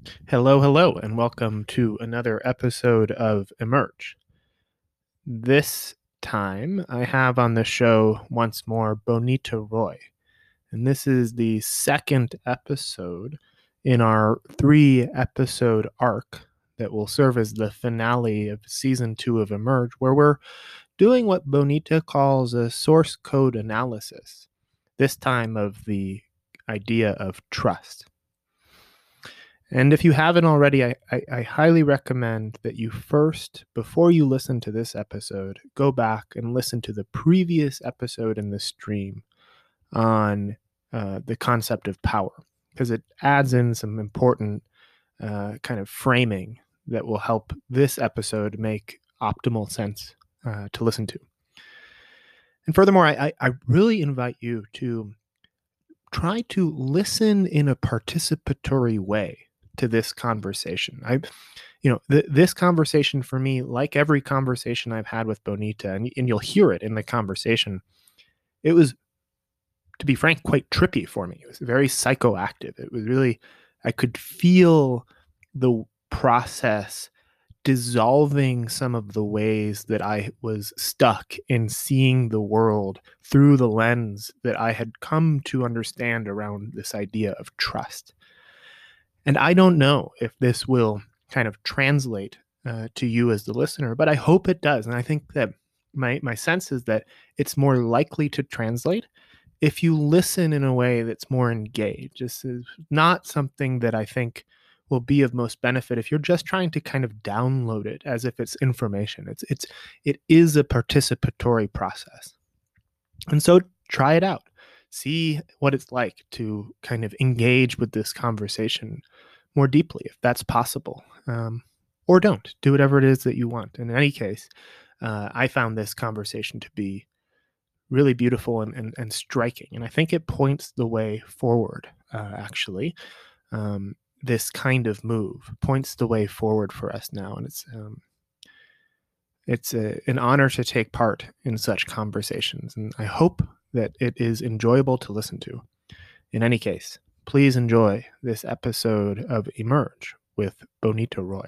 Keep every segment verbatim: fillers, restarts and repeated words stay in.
Hello, hello, and welcome to another episode of Emerge. This time, I have on the show once more Bonita Roy, and this is the second episode in our three episode arc that will serve as the finale of season two of Emerge, where we're doing what Bonita calls a source code analysis, this time of the idea of trust. And if you haven't already, I, I, I, highly recommend that you first, before you listen to this episode, go back and listen to the previous episode in the stream on uh, the concept of power, because it adds in some important uh, kind of framing that will help this episode make optimal sense uh, to listen to. And furthermore, I, I really invite you to try to listen in a participatory way to this conversation. I, you know, th- this conversation for me, like every conversation I've had with Bonita, and, and you'll hear it in the conversation, it was, to be frank, quite trippy for me. It was very psychoactive. It was really, I could feel the process dissolving some of the ways that I was stuck in seeing the world through the lens that I had come to understand around this idea of trust. And I don't know if this will kind of translate uh, to you as the listener, but I hope it does. And I think that my my sense is that it's more likely to translate if you listen in a way that's more engaged. This is not something that I think will be of most benefit if you're just trying to kind of download it as if it's information. It's it's it is a participatory process. And so try it out. See what it's like to kind of engage with this conversation more deeply, if that's possible. Um, or don't. Do whatever it is that you want. In any case, uh, I found this conversation to be really beautiful and, and, and striking. And I think it points the way forward, uh, actually. Um, this kind of move points the way forward for us now. And it's um, it's a, an honor to take part in such conversations. And I hope that it is enjoyable to listen to. In any case, please enjoy this episode of Emerge with Bonita Roy.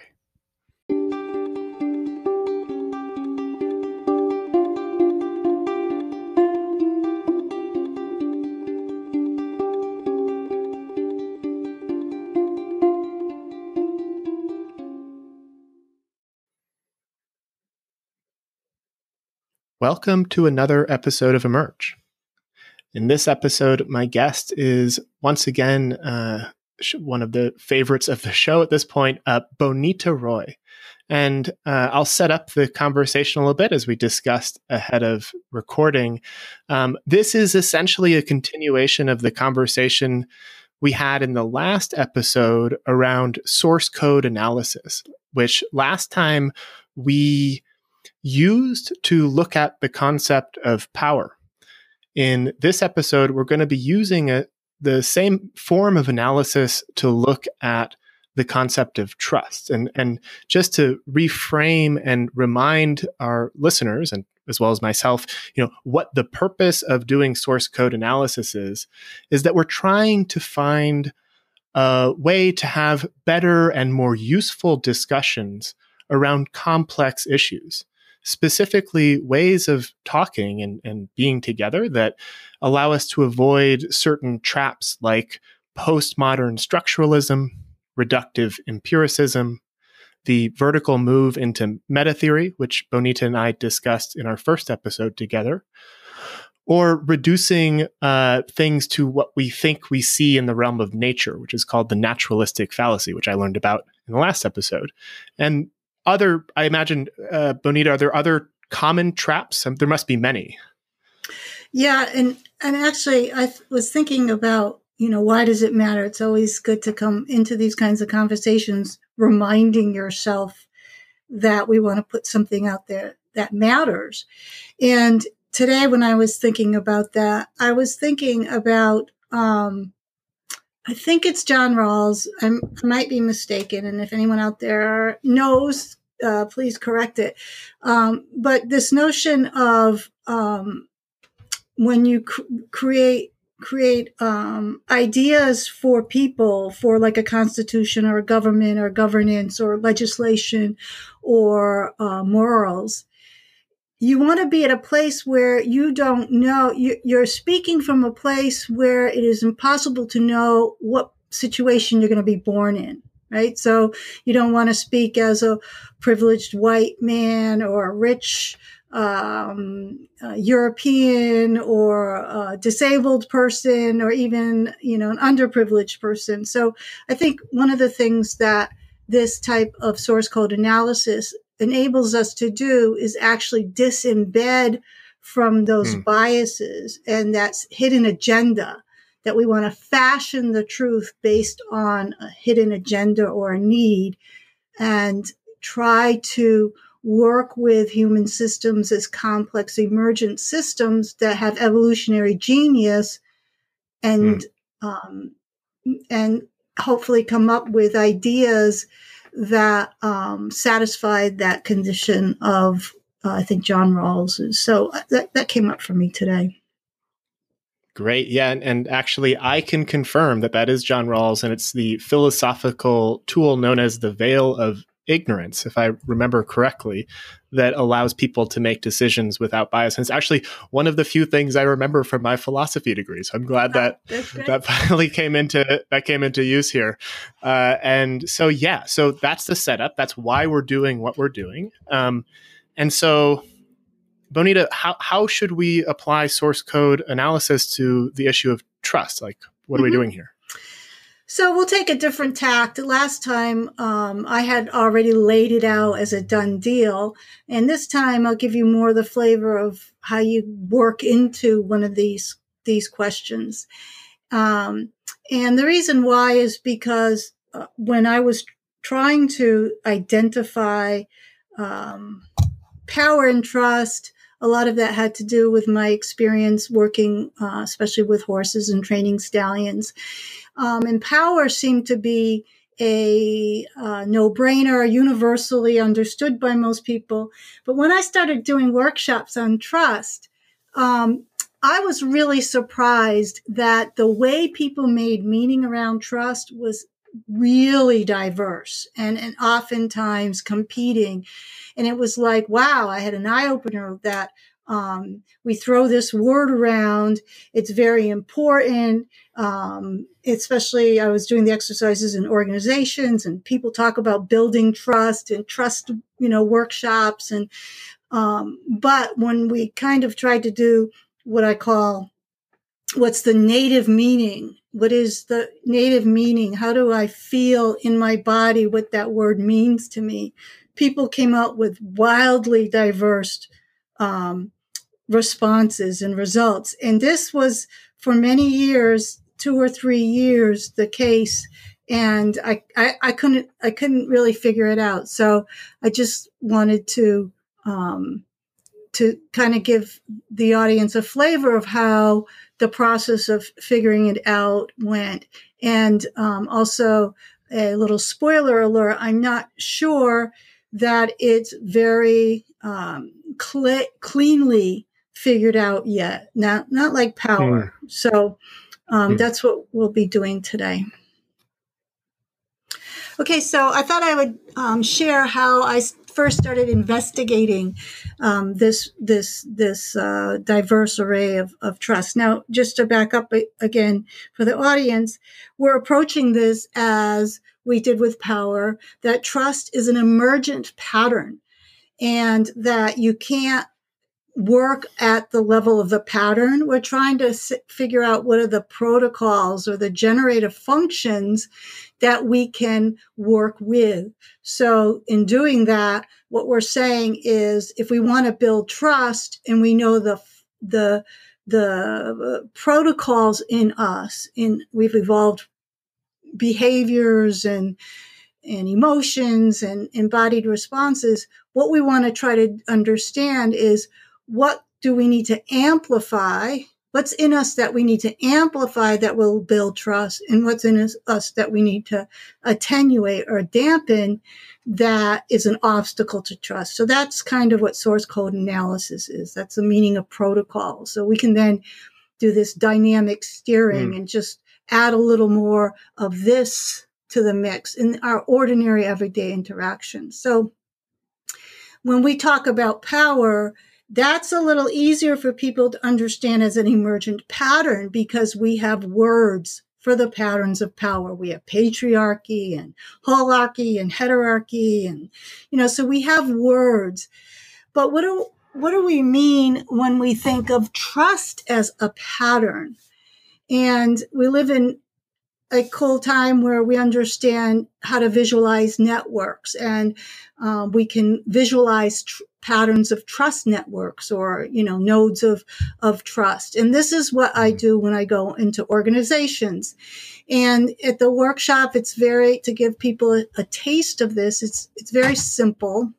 Welcome to another episode of Emerge. In this episode, my guest is once again uh, one of the favorites of the show at this point, uh, Bonita Roy. And uh, I'll set up the conversation a little bit as we discussed ahead of recording. Um, this is essentially a continuation of the conversation we had in the last episode around source code analysis, which last time we used to look at the concept of power. In this episode, we're going to be using a, the same form of analysis to look at the concept of trust. And, and just to reframe and remind our listeners, and as well as myself, you know, what the purpose of doing source code analysis is, is that we're trying to find a way to have better and more useful discussions around complex issues. Specifically, ways of talking and, and being together that allow us to avoid certain traps like postmodern structuralism, reductive empiricism, the vertical move into meta theory, which Bonita and I discussed in our first episode together, or reducing uh, things to what we think we see in the realm of nature, which is called the naturalistic fallacy, which I learned about in the last episode. And other, I imagine, uh, Bonita, are there other common traps? Um, there must be many. Yeah, and and actually, I th- was thinking about, you know, why does it matter? It's always good to come into these kinds of conversations reminding yourself that we want to put something out there that matters. And today, when I was thinking about that, I was thinking about, um, I think it's John Rawls. I'm, I might be mistaken, and if anyone out there knows, uh, please correct it. Um, but this notion of um, when you cr- create create um, ideas for people for like a constitution or a government or governance or legislation or uh, morals, you want to be at a place where you don't know, you, you're speaking from a place where it is impossible to know what situation you're going to be born in, right? So you don't want to speak as a privileged white man or a rich um, uh, European or a disabled person or even, you know, an underprivileged person. So I think one of the things that this type of source code analysis enables us to do is actually disembed from those mm. biases and that's hidden agenda, that we want to fashion the truth based on a hidden agenda or a need, and try to work with human systems as complex emergent systems that have evolutionary genius and mm. um, and hopefully come up with ideas that um, satisfied that condition of, uh, I think, John Rawls. So that, that came up for me today. Great. Yeah. And, and actually, I can confirm that that is John Rawls, and it's the philosophical tool known as the veil of ignorance, if I remember correctly, that allows people to make decisions without bias. And it's actually one of the few things I remember from my philosophy degree. So I'm glad that that finally came into that came into use here. Uh, and so, yeah, so that's the setup. That's why we're doing what we're doing. Um, and so, Bonita, how, how should we apply source code analysis to the issue of trust? Like, what mm-hmm. are we doing here? So we'll take a different tact. Last time um, I had already laid it out as a done deal. And this time I'll give you more of the flavor of how you work into one of these, these questions. Um, and the reason why is because uh, when I was trying to identify um, power and trust, a lot of that had to do with my experience working, uh, especially with horses and training stallions. Um, and power seemed to be a uh, no-brainer, universally understood by most people. But when I started doing workshops on trust, um, I was really surprised that the way people made meaning around trust was really diverse and, and oftentimes competing. And it was like, wow, I had an eye-opener that um, we throw this word around. It's very important. Um, especially I was doing the exercises in organizations and people talk about building trust and trust, you know, workshops. And, um, but when we kind of tried to do what I call, what's the native meaning? What is the native meaning? How do I feel in my body what that word means to me? People came out with wildly diverse, um, responses and results. And this was for many years, two or three years, the case. And I, I, I couldn't, I couldn't really figure it out. So I just wanted to, um, to kind of give the audience a flavor of how the process of figuring it out went. And, um, also a little spoiler alert. I'm not sure that it's very, um, cl- cleanly figured out yet. Not, not like power. Mm. So, um, mm. that's what we'll be doing today. Okay. So I thought I would, um, share how I first started investigating, um, this, this, this, uh, diverse array of, of trust. Now, just to back up again for the audience, we're approaching this as we did with power, that trust is an emergent pattern and that you can't work at the level of the pattern. We're trying to s- figure out what are the protocols or the generative functions that we can work with. So in doing that, what we're saying is if we want to build trust and we know the, the, the protocols in us, in we've evolved behaviors and and emotions and embodied responses, what we want to try to understand is what do we need to amplify? What's in us that we need to amplify that will build trust, and what's in us, us that we need to attenuate or dampen that is an obstacle to trust. So that's kind of what source code analysis is. That's the meaning of protocol. So we can then do this dynamic steering Mm. and just add a little more of this to the mix in our ordinary everyday interactions. So when we talk about power, that's a little easier for people to understand as an emergent pattern because we have words for the patterns of power. We have patriarchy and holarchy and heterarchy. And, you know, so we have words. But what do, what do we mean when we think of trust as a pattern? And we live in a cool time where we understand how to visualize networks, and um, we can visualize tr- patterns of trust networks, or, you know, nodes of, of trust. And this is what I do when I go into organizations. And at the workshop, it's very, to give people a, a taste of this, it's, it's very simple.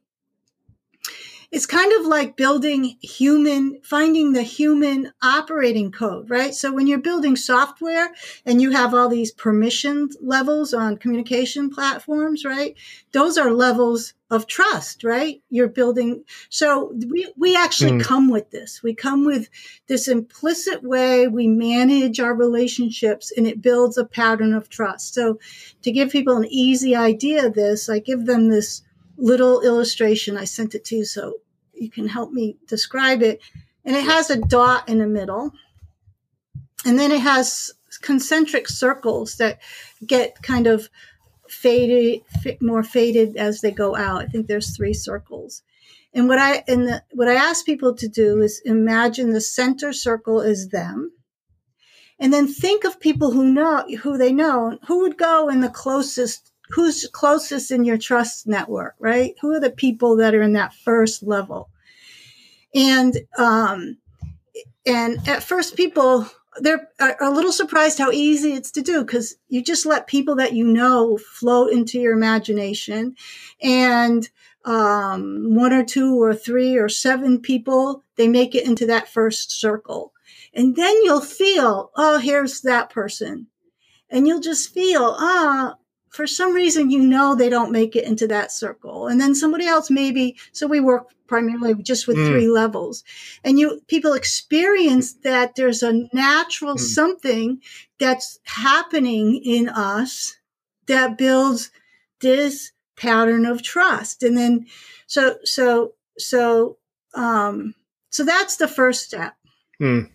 It's kind of like building human, finding the human operating code, right? So when you're building software and you have all these permission levels on communication platforms, right? Those are levels of trust, right? You're building. So we, we actually mm. come with this. We come with this implicit way we manage our relationships, and it builds a pattern of trust. So to give people an easy idea of this, I give them this little illustration. I sent it to you so you can help me describe it. And it has a dot in the middle. And then it has concentric circles that get kind of faded, more faded as they go out. I think there's three circles. And what I, and the, what I ask people to do is imagine the center circle is them. And then think of people who know, who they know, who would go in the closest, who's closest in your trust network, right? Who are the people that are in that first level? And, um, and at first people, they're a little surprised how easy it's to do, because you just let people that you know float into your imagination, and, um, one or two or three or seven people, they make it into that first circle. And then you'll feel, oh, here's that person. And you'll just feel, ah, for some reason, you know, they don't make it into that circle. And then somebody else maybe, so we work primarily just with mm. three levels. And you, people experience that there's a natural mm. something that's happening in us that builds this pattern of trust. And then, so, so, so, um, so that's the first step. Mm.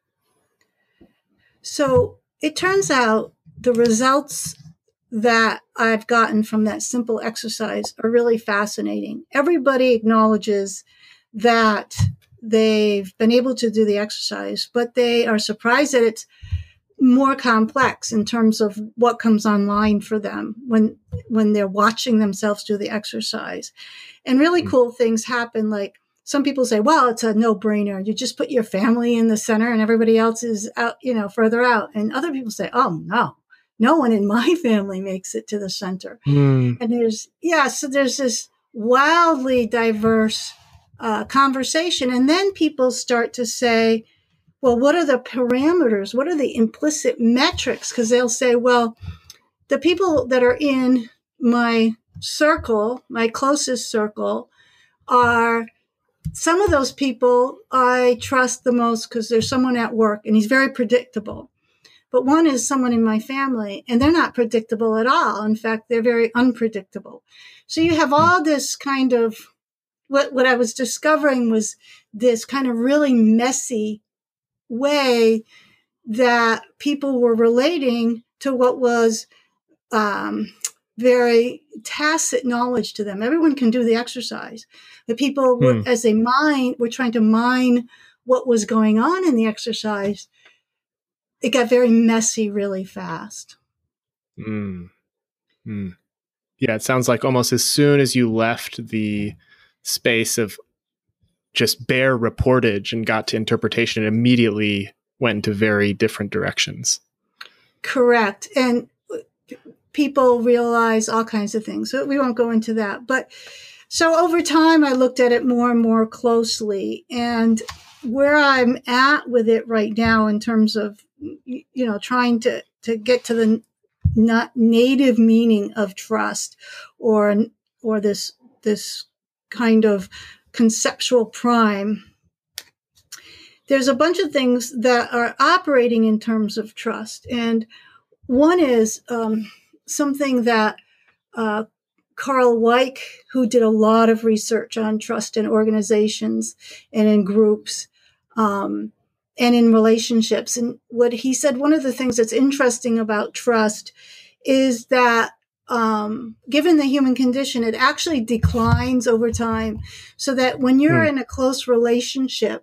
So it turns out the results that I've gotten from that simple exercise are really fascinating. Everybody acknowledges that they've been able to do the exercise, but they are surprised that it's more complex in terms of what comes online for them when, when they're watching themselves do the exercise. And really cool things happen, like some people say, well, it's a no-brainer. You just put your family in the center and everybody else is out, you know, further out. And other people say, oh, no, no one in my family makes it to the center. Mm. And there's, yeah, so there's this wildly diverse uh, conversation. And then people start to say, well, what are the parameters? What are the implicit metrics? Because they'll say, well, the people that are in my circle, my closest circle, are some of those people I trust the most because there's someone at work and he's very predictable. But one is someone in my family and they're not predictable at all. In fact, they're very unpredictable. So you have all this kind of, what, what I was discovering was this kind of really messy way that people were relating to what was um, very tacit knowledge to them. Everyone can do the exercise. The people, were, hmm. as they mine, were trying to mine what was going on in the exercise. It got very messy really fast. Mm. Mm. Yeah, it sounds like almost as soon as you left the space of just bare reportage and got to interpretation, it immediately went into very different directions. Correct. And people realize all kinds of things. So we won't go into that. But so over time, I looked at it more and more closely. And where I'm at with it right now in terms of, you know, trying to, to get to the not native meaning of trust or, or this, this kind of conceptual prime, there's a bunch of things that are operating in terms of trust. And one is um, something that uh, Carl Weick, who did a lot of research on trust in organizations and in groups um, and in relationships. And what he said, one of the things that's interesting about trust is that um, given the human condition, it actually declines over time. So that when you're hmm. in a close relationship,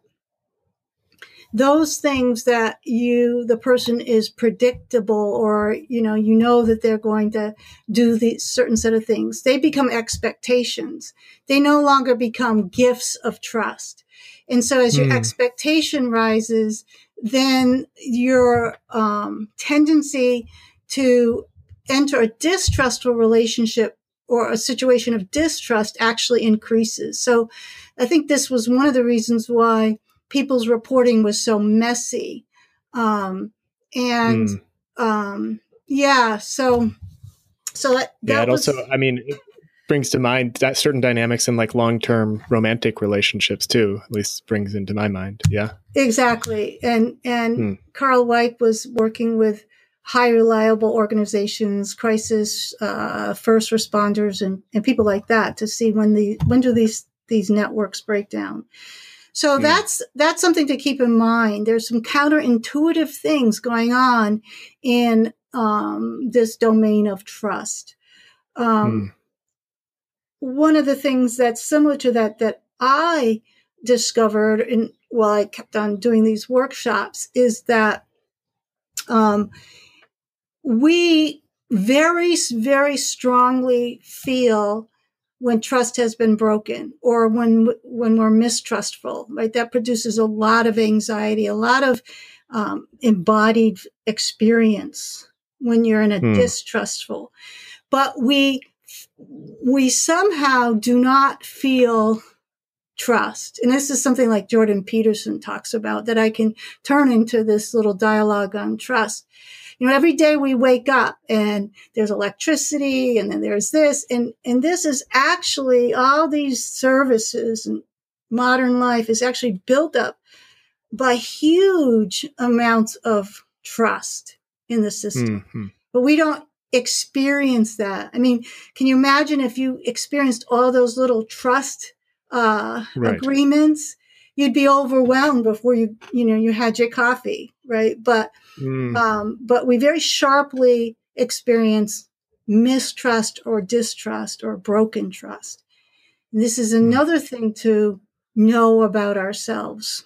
those things that you, the person is predictable, or, you know, you know that they're going to do the certain set of things, they become expectations. They no longer become gifts of trust. And so as your mm. expectation rises, then your um, tendency to enter a distrustful relationship or a situation of distrust actually increases. So I think this was one of the reasons why people's reporting was so messy. Um, and, mm. um, yeah, so, so that, that yeah, it was, also, I mean, it brings to mind that certain dynamics in like long-term romantic relationships too, at least brings into my mind. Yeah, exactly. And, and mm. Carl Weick was working with high reliable organizations, crisis, uh, first responders, and, and people like that to see when the, when do these, these networks break down. So mm. that's that's something to keep in mind. There's some counterintuitive things going on in um, this domain of trust. Um, mm. One of the things that's similar to that that I discovered in while I kept on doing these workshops is that um, we very, very strongly feel when trust has been broken, or when when we're mistrustful, right? That produces a lot of anxiety, a lot of um, embodied experience when you're in a hmm. distrustful. But we we somehow do not feel trust. And this is something like Jordan Peterson talks about, that I can turn into this little dialogue on trust. You know, every day we wake up and there's electricity, and then there's this, and, and this is actually all these services, and modern life is actually built up by huge amounts of trust in the system. Mm-hmm. But we don't experience that. I mean, can you imagine if you experienced all those little trust uh, right. agreements? You'd be overwhelmed before you, you know, you had your coffee, right? But, mm. um, but we very sharply experience mistrust or distrust or broken trust. And this is another mm. thing to know about ourselves.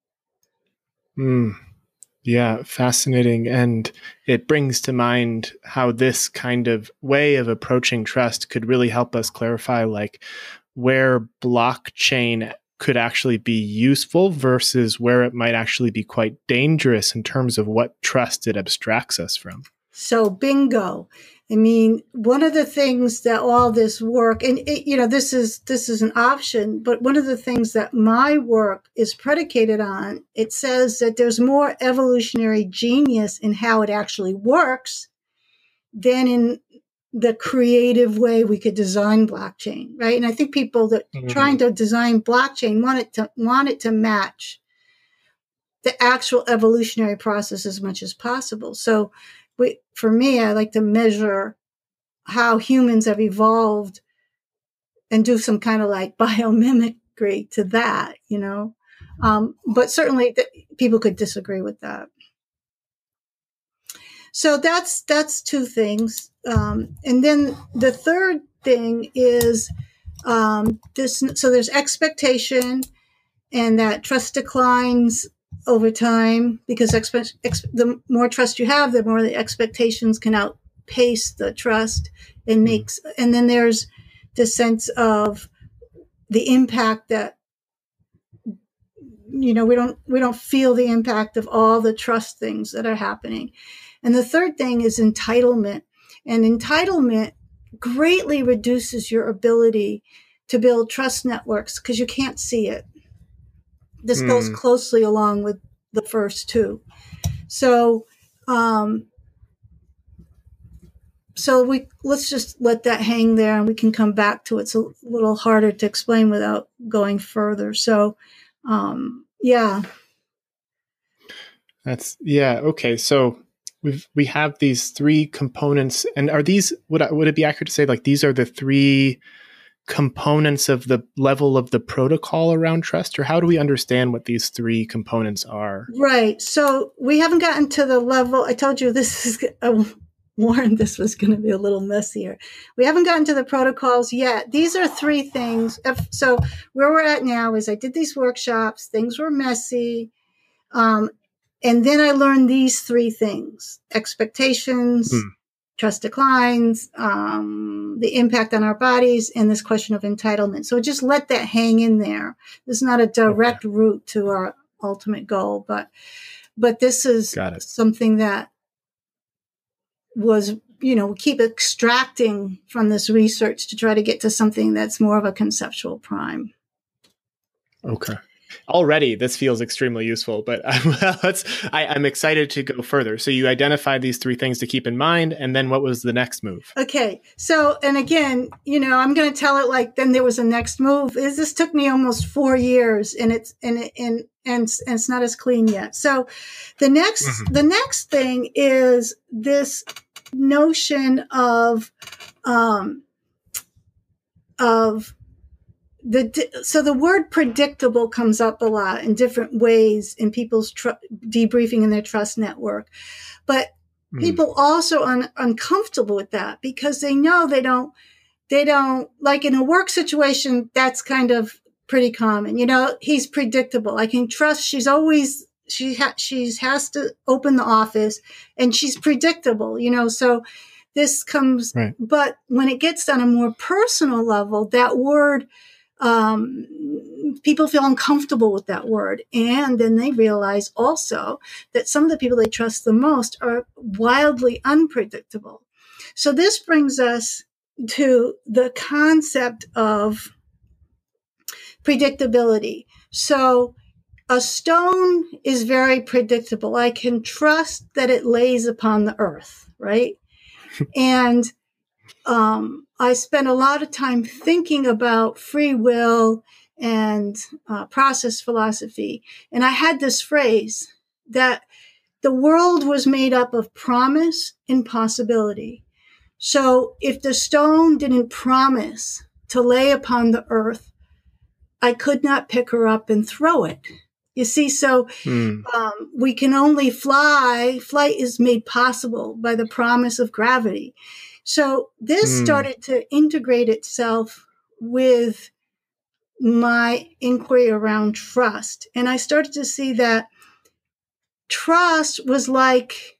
Mm. Yeah, fascinating. And it brings to mind how this kind of way of approaching trust could really help us clarify, like, where blockchain could actually be useful versus where it might actually be quite dangerous in terms of what trust it abstracts us from. So bingo. I mean, one of the things that all this work, and it, you know, this is, this is an option, but one of the things that my work is predicated on, it says that there's more evolutionary genius in how it actually works than in the creative way we could design blockchain, right? And I think people that mm-hmm. trying to design blockchain want it to want it to match the actual evolutionary process as much as possible. So, we, for me, I like to measure how humans have evolved and do some kind of like biomimicry to that, you know. Um, but certainly, th- people could disagree with that. So that's that's two things. Um, and then the third thing is um, this. So there's expectation, and that trust declines over time because expe- ex- the more trust you have, the more the expectations can outpace the trust, and makes. And then there's the sense of the impact that, you know, we don't we don't feel the impact of all the trust things that are happening. And the third thing is entitlement. And entitlement greatly reduces your ability to build trust networks because you can't see it. This mm. goes closely along with the first two. So, um, so we let's just let that hang there, and we can come back to it. It's a little harder to explain without going further. So, um, yeah. That's yeah. Okay. So we've, we have these three components, and are these, would I, would it be accurate to say like these are the three components of the level of the protocol around trust, or how do we understand what these three components are? Right. So we haven't gotten to the level. I told you this is, I warned this was going to be a little messier. We haven't gotten to the protocols yet. These are three things. If, so where we're at now is I did these workshops. Things were messy. Um, and then I learned these three things: expectations, hmm. trust declines, um, the impact on our bodies, and this question of entitlement. So just let that hang in there. This is not a direct okay. route to our ultimate goal, but but this is something that was, you know, we keep extracting from this research to try to get to something that's more of a conceptual prime. Okay. Already, this feels extremely useful, but let's, I, I'm excited to go further. So you identified these three things to keep in mind, and then what was the next move? Okay. So, and again, you know, I'm going to tell it like then there was a next move. Is this took me almost four years, and it's and and and, and it's not as clean yet. So, the next mm-hmm. the next thing is this notion of um of The, so the word predictable comes up a lot in different ways in people's tr- debriefing in their trust network. But mm. people also are un- uncomfortable with that because they know they don't, they don't, like in a work situation, that's kind of pretty common. You know, he's predictable. I can trust she's always, she ha- she's has to open the office and she's predictable, you know, so this comes, right. But when it gets on a more personal level, that word, Um, people feel uncomfortable with that word. And then they realize also that some of the people they trust the most are wildly unpredictable. So this brings us to the concept of predictability. So a stone is very predictable. I can trust that it lays upon the earth, right? And Um, I spent a lot of time thinking about free will and uh, process philosophy. And I had this phrase that the world was made up of promise and possibility. So if the stone didn't promise to lay upon the earth, I could not pick her up and throw it. You see, so mm. um, we can only fly. Flight is made possible by the promise of gravity. So this mm. started to integrate itself with my inquiry around trust. And I started to see that trust was like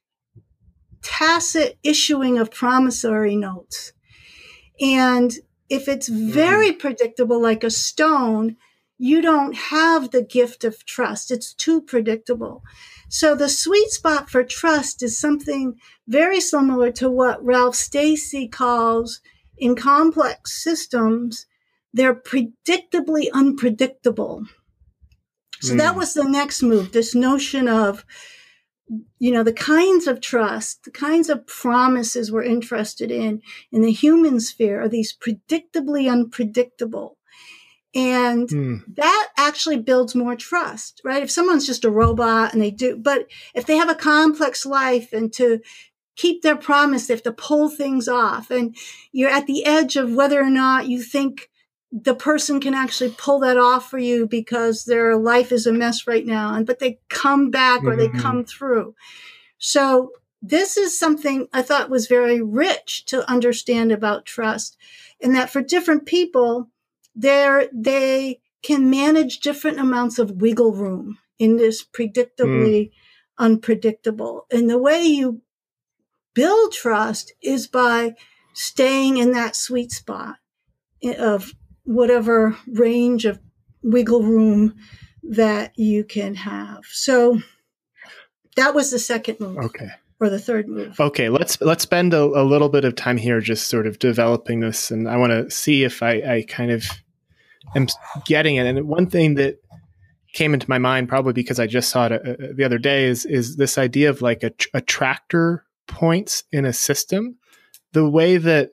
tacit issuing of promissory notes. And if it's very mm. predictable, like a stone, you don't have the gift of trust. It's too predictable. So the sweet spot for trust is something very similar to what Ralph Stacey calls in complex systems, they're predictably unpredictable. So mm. that was the next move, this notion of, you know, the kinds of trust, the kinds of promises we're interested in in the human sphere are these predictably unpredictable. And mm. that actually builds more trust, right? If someone's just a robot and they do, but if they have a complex life and to keep their promise, they have to pull things off. And you're at the edge of whether or not you think the person can actually pull that off for you because their life is a mess right now. And, but they come back or mm-hmm. they come through. So this is something I thought was very rich to understand about trust, and that for different people, They're, they can manage different amounts of wiggle room in this predictably mm. unpredictable. And the way you build trust is by staying in that sweet spot of whatever range of wiggle room that you can have. So that was the second move. Okay. Or the third move. Okay, let's let's spend a, a little bit of time here just sort of developing this, and I want to see if I, I kind of am getting it. And one thing that came into my mind, probably because I just saw it uh, the other day, is is this idea of like a, a attractor points in a system. The way that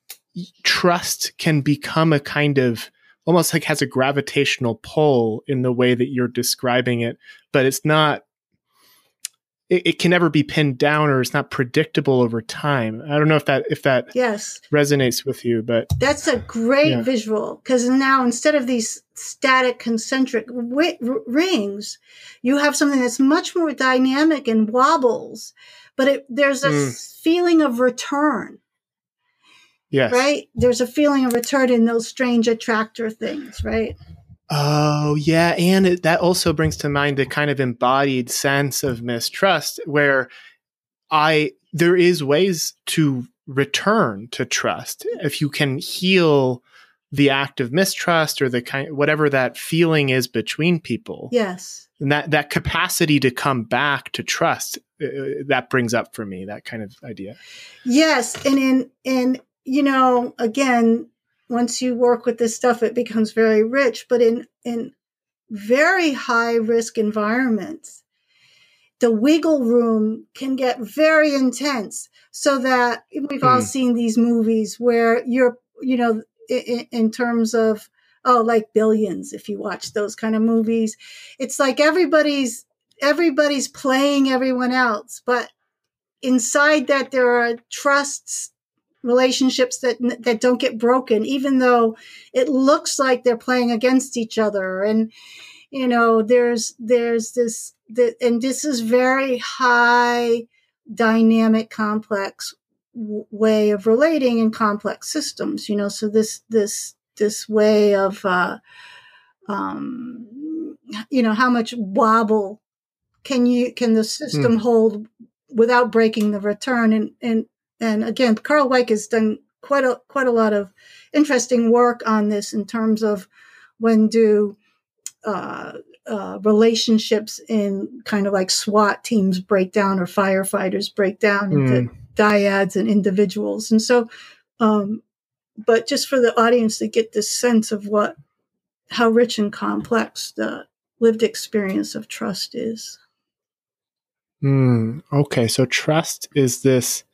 trust can become a kind of almost like has a gravitational pull in the way that you're describing it, but it's not. it, it can never be pinned down, or it's not predictable over time. I don't know if that if that yes resonates with you, but that's a great yeah. visual, because now instead of these static concentric w- r- rings, you have something that's much more dynamic and wobbles, but it, there's a mm. feeling of return. Yes. Right? There's a feeling of return in those strange attractor things, right? Oh, yeah. And it, that also brings to mind a kind of embodied sense of mistrust where I, there is ways to return to trust. If you can heal the act of mistrust or the kind, whatever that feeling is between people. Yes. And that, that capacity to come back to trust, uh, that brings up for me that kind of idea. Yes. And in, in, you know, again, once you work with this stuff, it becomes very rich, but in, in very high risk environments, the wiggle room can get very intense, so that we've mm. all seen these movies where you're, you know, in, in terms of, oh, like Billions, if you watch those kind of movies, it's like everybody's, everybody's playing everyone else, but inside that there are trusts, relationships that that don't get broken, even though it looks like they're playing against each other. And you know, there's there's this, the, and this is very high dynamic, complex w- way of relating in complex systems. You know, so this this this way of uh, um, you know, how much wobble can you can the system mm. hold without breaking the return? And and And again, Carl Weick has done quite a quite a lot of interesting work on this in terms of when do uh, uh, relationships in kind of like SWAT teams break down, or firefighters break down mm. into dyads and individuals. And so, um, but just for the audience to get this sense of what, how rich and complex the lived experience of trust is. Mm, okay, so trust is this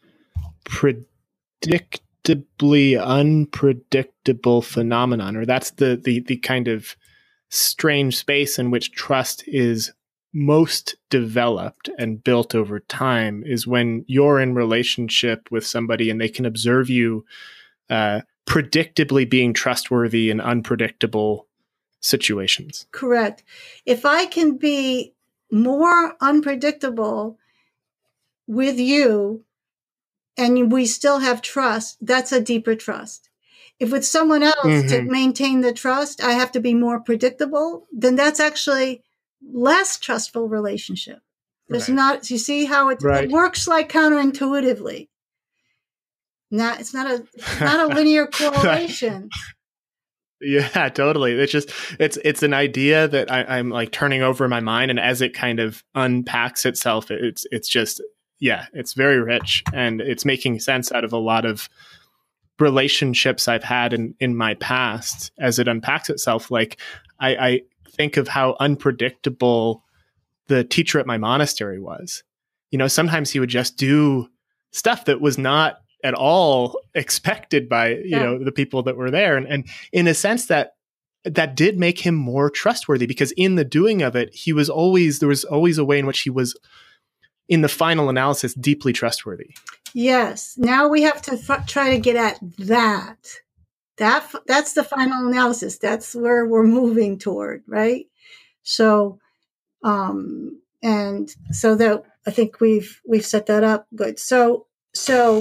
predictably unpredictable phenomenon, or that's the, the the kind of strange space in which trust is most developed and built over time, is when you're in relationship with somebody and they can observe you uh, predictably being trustworthy in unpredictable situations. Correct. If I can be more unpredictable with you, and we still have trust, that's a deeper trust. If with someone else mm-hmm. to maintain the trust, I have to be more predictable, then that's actually less trustful relationship. There's right. not, you see how it, right. it works like counterintuitively. Not, it's not a, it's not a linear correlation. Yeah, totally. It's just, it's, it's an idea that I, I'm like turning over in my mind, and as it kind of unpacks itself, it's, it's just, yeah, it's very rich, and it's making sense out of a lot of relationships I've had in, in my past as it unpacks itself. Like I, I think of how unpredictable the teacher at my monastery was. You know, sometimes he would just do stuff that was not at all expected by, you yeah. know, the people that were there. And, and in a sense that that did make him more trustworthy, because in the doing of it, he was always, there was always a way in which he was, in the final analysis, deeply trustworthy. Yes. Now we have to f- try to get at that. That f- that's the final analysis. That's where we're moving toward, right? So, um, and so that I think we've we've set that up good. So, so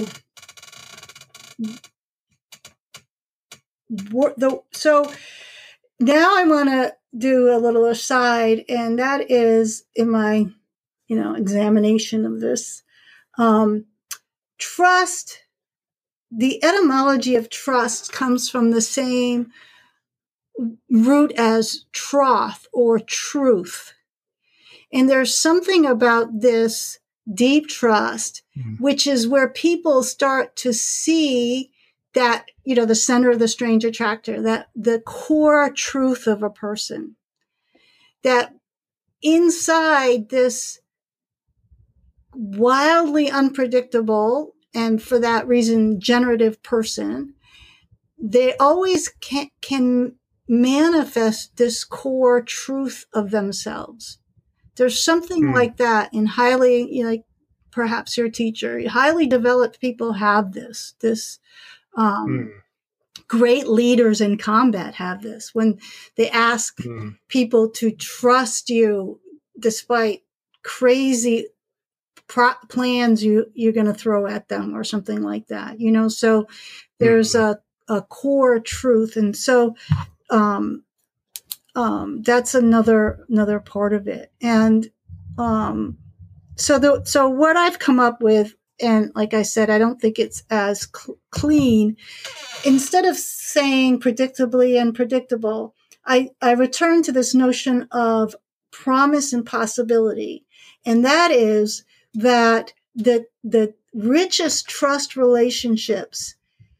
the so now I want to do a little aside, and that is in my, you know, examination of this. Um, trust, the etymology of trust comes from the same root as troth or truth. And there's something about this deep trust, mm-hmm. which is where people start to see that, you know, the center of the strange attractor, that the core truth of a person, that inside this wildly unpredictable, and for that reason, generative person, they always can, can manifest this core truth of themselves There's something Mm. like that in highly, you know, like perhaps your teacher, highly developed people have this, this, um, Mm. great leaders in combat have this when they ask Mm. people to trust you despite crazy pro- plans you, you're going to throw at them or something like that, you know? So there's Mm. a, a core truth. And so, um, um, that's another, another part of it. And, um, so the, so what I've come up with, and like I said, I don't think it's as cl- clean. Instead of saying predictably and predictable, I, I return to this notion of promise and possibility. And that is that the, the richest trust relationships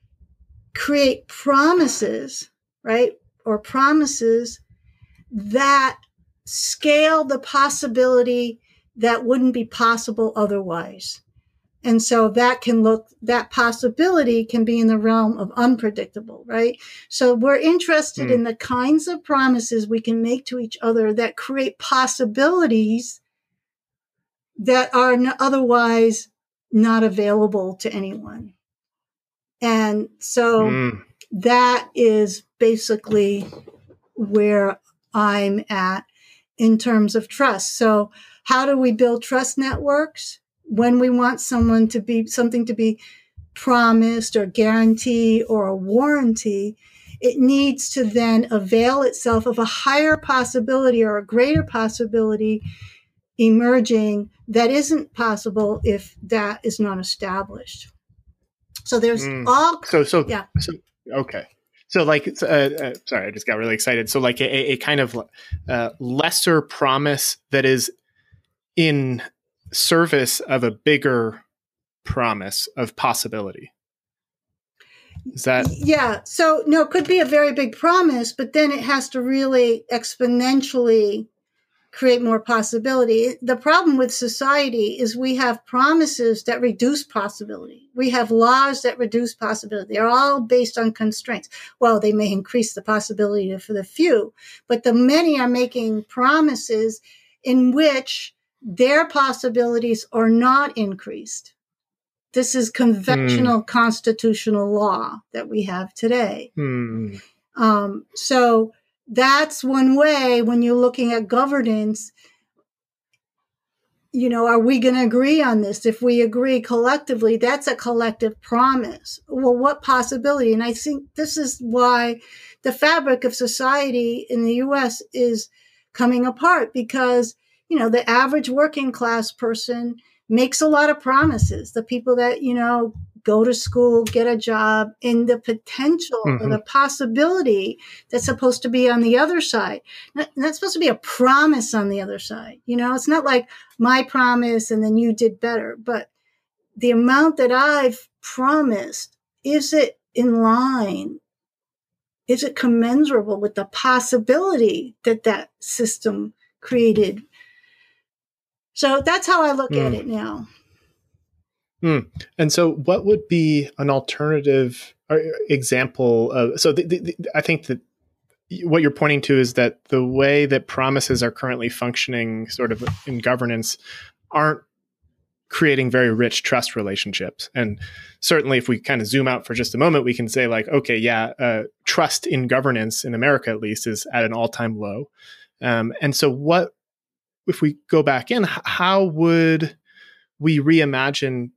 create promises, right? Or promises that scale the possibility that wouldn't be possible otherwise. And so that can look, that possibility can be in the realm of unpredictable, right? So we're interested Mm. in the kinds of promises we can make to each other that create possibilities that are n- otherwise not available to anyone. And so Mm. that is basically where I'm at in terms of trust. So how do we build trust networks? When we want someone to be something to be promised or guarantee or a warranty, it needs to then avail itself of a higher possibility or a greater possibility emerging that isn't possible if that is not established. So there's Mm. all, So, so, yeah. so, okay. So like, uh, uh, sorry, I just got really excited. So like a, a kind of uh, lesser promise that is in service of a bigger promise of possibility. Is that? Yeah. So no, it could be a very big promise, but then it has to really exponentially create more possibility. The problem with society is we have promises that reduce possibility. We have laws that reduce possibility. They're all based on constraints. Well, they may increase the possibility for the few, but the many are making promises in which their possibilities are not increased. This is conventional mm. constitutional law that we have today. Mm. Um, so that's one way when you're looking at governance, you know, are we going to agree on this? If we agree collectively, that's a collective promise. Well, what possibility? And I think this is why the fabric of society in the U S is coming apart because, you know, the average working class person makes a lot of promises. The people that, you know, go to school, get a job, and the potential mm-hmm. or the possibility that's supposed to be on the other side. And that's supposed to be a promise on the other side. You know, it's not like my promise and then you did better, but the amount that I've promised, is it in line? Is it commensurable with the possibility that that system created? So that's how I look mm. at it now. Mm. And so what would be an alternative example of, so the, the, the, I think that what you're pointing to is that the way that promises are currently functioning sort of in governance aren't creating very rich trust relationships. And certainly if we kind of zoom out for just a moment, we can say like, okay, yeah, uh, trust in governance in America, at least, is at an all-time low. Um, and so what, if we go back in, how would we reimagine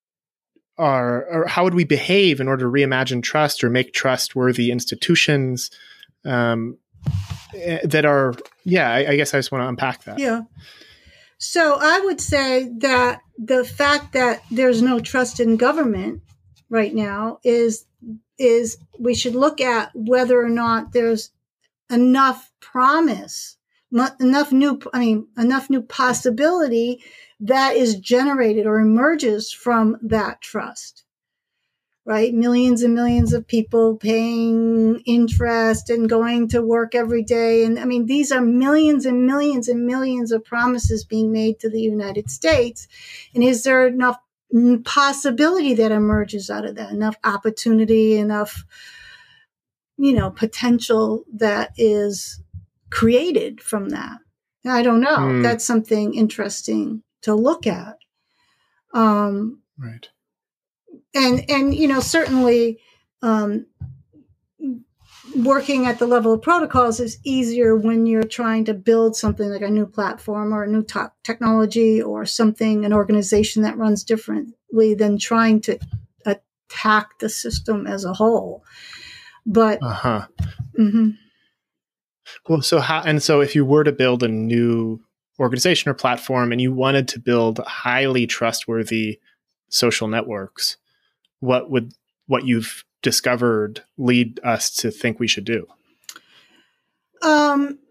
our, or how would we behave in order to reimagine trust or make trustworthy institutions um, that are, yeah, I, I guess I just want to unpack that. Yeah. So I would say that the fact that there's no trust in government right now is, is we should look at whether or not there's enough promise, enough new, I mean, enough new possibility that is generated or emerges from that trust, right? Millions and millions of people paying interest and going to work every day. And I mean, these are millions and millions and millions of promises being made to the United States. And is there enough possibility that emerges out of that? Enough opportunity, enough, you know, potential that is created from that? I don't know. Mm. That's something interesting to look at. Um, right. And, and, you know, certainly um, working at the level of protocols is easier when you're trying to build something like a new platform or a new t- technology or something, an organization that runs differently than trying to attack the system as a whole. But, uh-huh. Mm-hmm. Well, so how, and so if you were to build a new organization or platform and you wanted to build highly trustworthy social networks, what would what you've discovered lead us to think we should do? Um,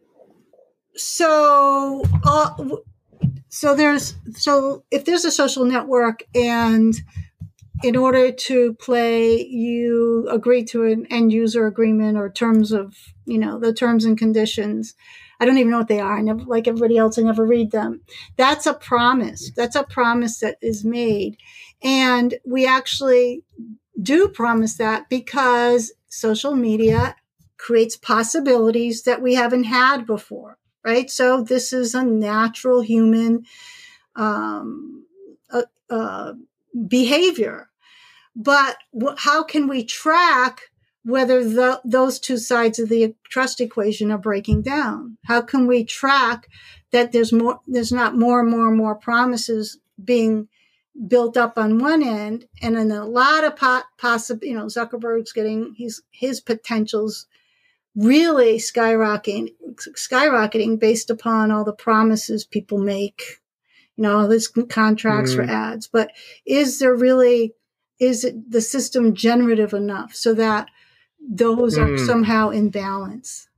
so, uh, so there's, so if there's a social network and in order to play, you agree to an end user agreement or terms of, you know, the terms and conditions. I don't even know what they are. I never, like everybody else, I never read them. That's a promise. That's a promise that is made. And we actually do promise that because social media creates possibilities that we haven't had before, right? So this is a natural human um, uh, uh, behavior. But how can we track whether the, those two sides of the trust equation are breaking down? How can we track that there's more, there's not more and more and more promises being built up on one end, and then a lot of po- possible, you know, Zuckerberg's getting his his potentials really skyrocketing, skyrocketing based upon all the promises people make. You know, all these contracts mm. for ads, but is there really, is it the system generative enough so that those mm. are somehow in balance?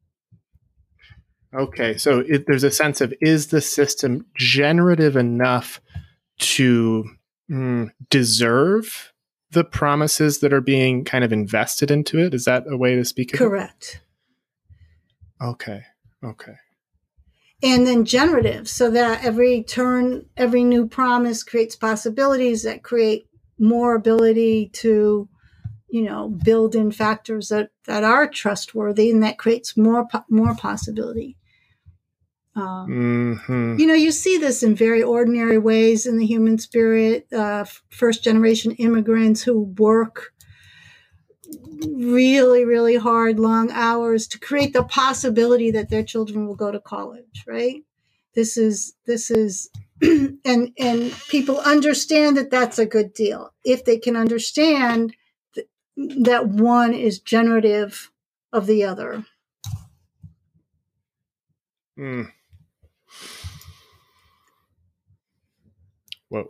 Okay, so it, there's a sense of, is the system generative enough to mm, deserve the promises that are being kind of invested into it? Is that a way to speak of Correct. it? Okay, okay. And then generative, so that every turn, every new promise creates possibilities that create more ability to, you know, build in factors that, that are trustworthy, and that creates more, more possibility. Um, mm-hmm. You know, you see this in very ordinary ways in the human spirit, uh, first generation immigrants who work really, really hard, long hours to create the possibility that their children will go to college, right? This is, this is, and, and people understand that that's a good deal. If they can understand th- that one is generative of the other. Mm. Whoa.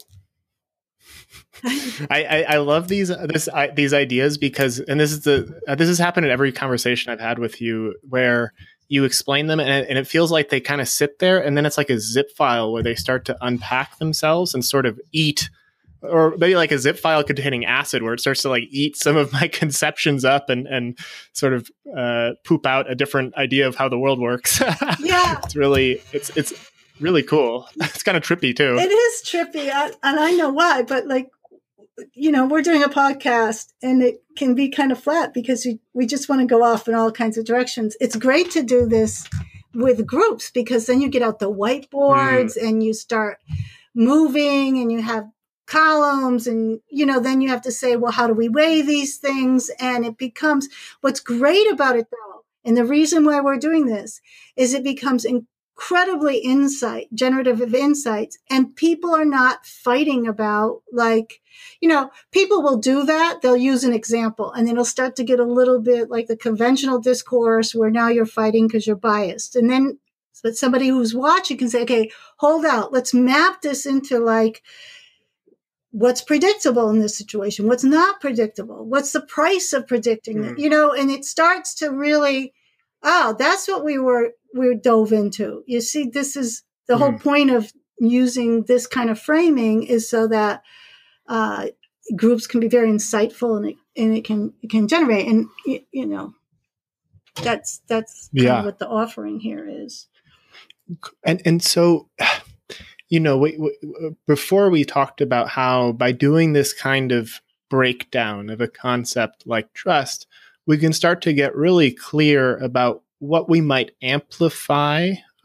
I, I, I love these this I, these ideas because, and this is the uh, this has happened in every conversation I've had with you, where you explain them and it, and it feels like they kind of sit there, and then it's like a zip file where they start to unpack themselves and sort of eat, or maybe like a zip file containing acid, where it starts to like eat some of my conceptions up and and sort of uh, poop out a different idea of how the world works. Yeah, it's really it's it's really cool. It's kind of trippy too. It is trippy, I, and I know why, but like, you know, we're doing a podcast and it can be kind of flat because we, we just want to go off in all kinds of directions. It's great to do this with groups because then you get out the whiteboards mm. and you start moving and you have columns and, you know, then you have to say, well, how do we weigh these things? And it becomes, what's great about it though, and the reason why we're doing this is it becomes incredibly incredibly insight, generative of insights. And people are not fighting about, like, you know, people will do that. They'll use an example and then it'll start to get a little bit like the conventional discourse where now you're fighting because you're biased. And then but somebody who's watching can say, okay, hold out. Let's map this into like, what's predictable in this situation? What's not predictable? What's the price of predicting mm. it? You know, and it starts to really, oh, that's what we were, we dove into. You see, this is the mm. whole point of using this kind of framing is so that uh, groups can be very insightful and it, and it can, it can generate. And, you, you know, that's, that's kind yeah. of what the offering here is. And, and so, you know, we, we, before we talked about how by doing this kind of breakdown of a concept like trust, we can start to get really clear about what we might amplify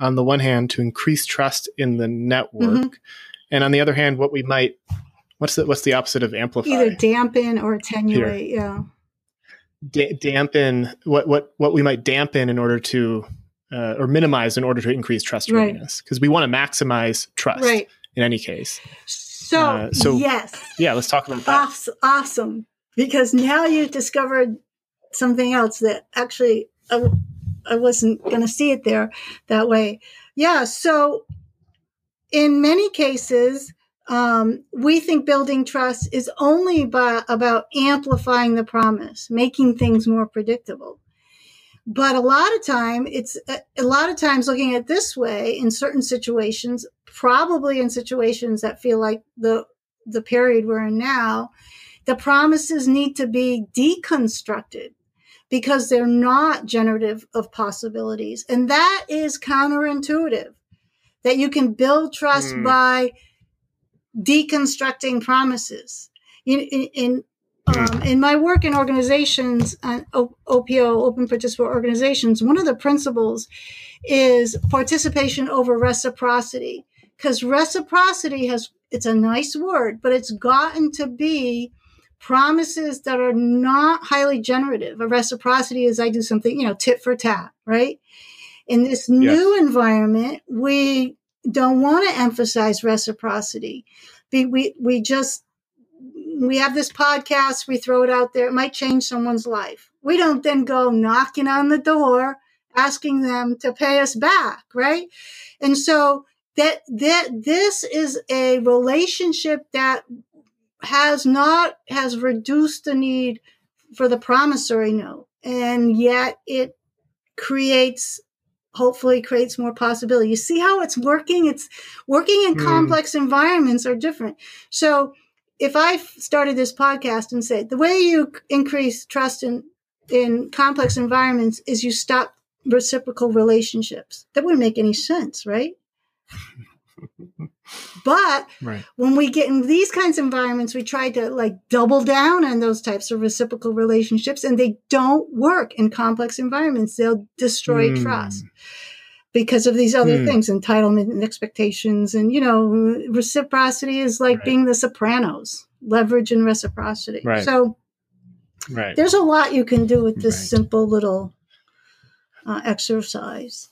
on the one hand, to increase trust in the network, mm-hmm. and on the other hand, what we might what's the what's the opposite of amplify? Either dampen or attenuate. Here. Yeah, D- dampen what what what we might dampen in order to uh, or minimize in order to increase trustworthiness, because right. we want to maximize trust right. in any case. So, uh, so yes, yeah, let's talk about that. Awesome, awesome, because now you've discovered something else that actually I, I wasn't going to see it there that way. Yeah, so in many cases, um, we think building trust is only by, about amplifying the promise, making things more predictable. But a lot of time, it's a lot of times looking at it this way in certain situations, probably in situations that feel like the the period we're in now, the promises need to be deconstructed because they're not generative of possibilities. And that is counterintuitive, that you can build trust mm. by deconstructing promises. In, in, in Um, in my work in organizations, uh, O P O, Open Participant Organizations, one of the principles is participation over reciprocity. Because reciprocity has, it's a nice word, but it's gotten to be promises that are not highly generative. A reciprocity is I do something, you know, tit for tat, right? In this new yes. environment, we don't want to emphasize reciprocity. We, we, we just, we have this podcast, we throw it out there. It might change someone's life. We don't then go knocking on the door, asking them to pay us back, right? And so that, that this is a relationship that has not, has reduced the need for the promissory note. And yet it creates, hopefully creates more possibility. You see how it's working? It's working in mm. complex environments are different. So if I started this podcast and said, the way you increase trust in, in complex environments is you stop reciprocal relationships, that wouldn't make any sense, right? But right. when we get in these kinds of environments, we try to like double down on those types of reciprocal relationships, and they don't work in complex environments. They'll destroy mm. trust because of these other mm. things, entitlement and expectations. And, you know, reciprocity is like right. being the Sopranos, leverage and reciprocity. Right. So right. there's a lot you can do with this right. simple little uh, exercise.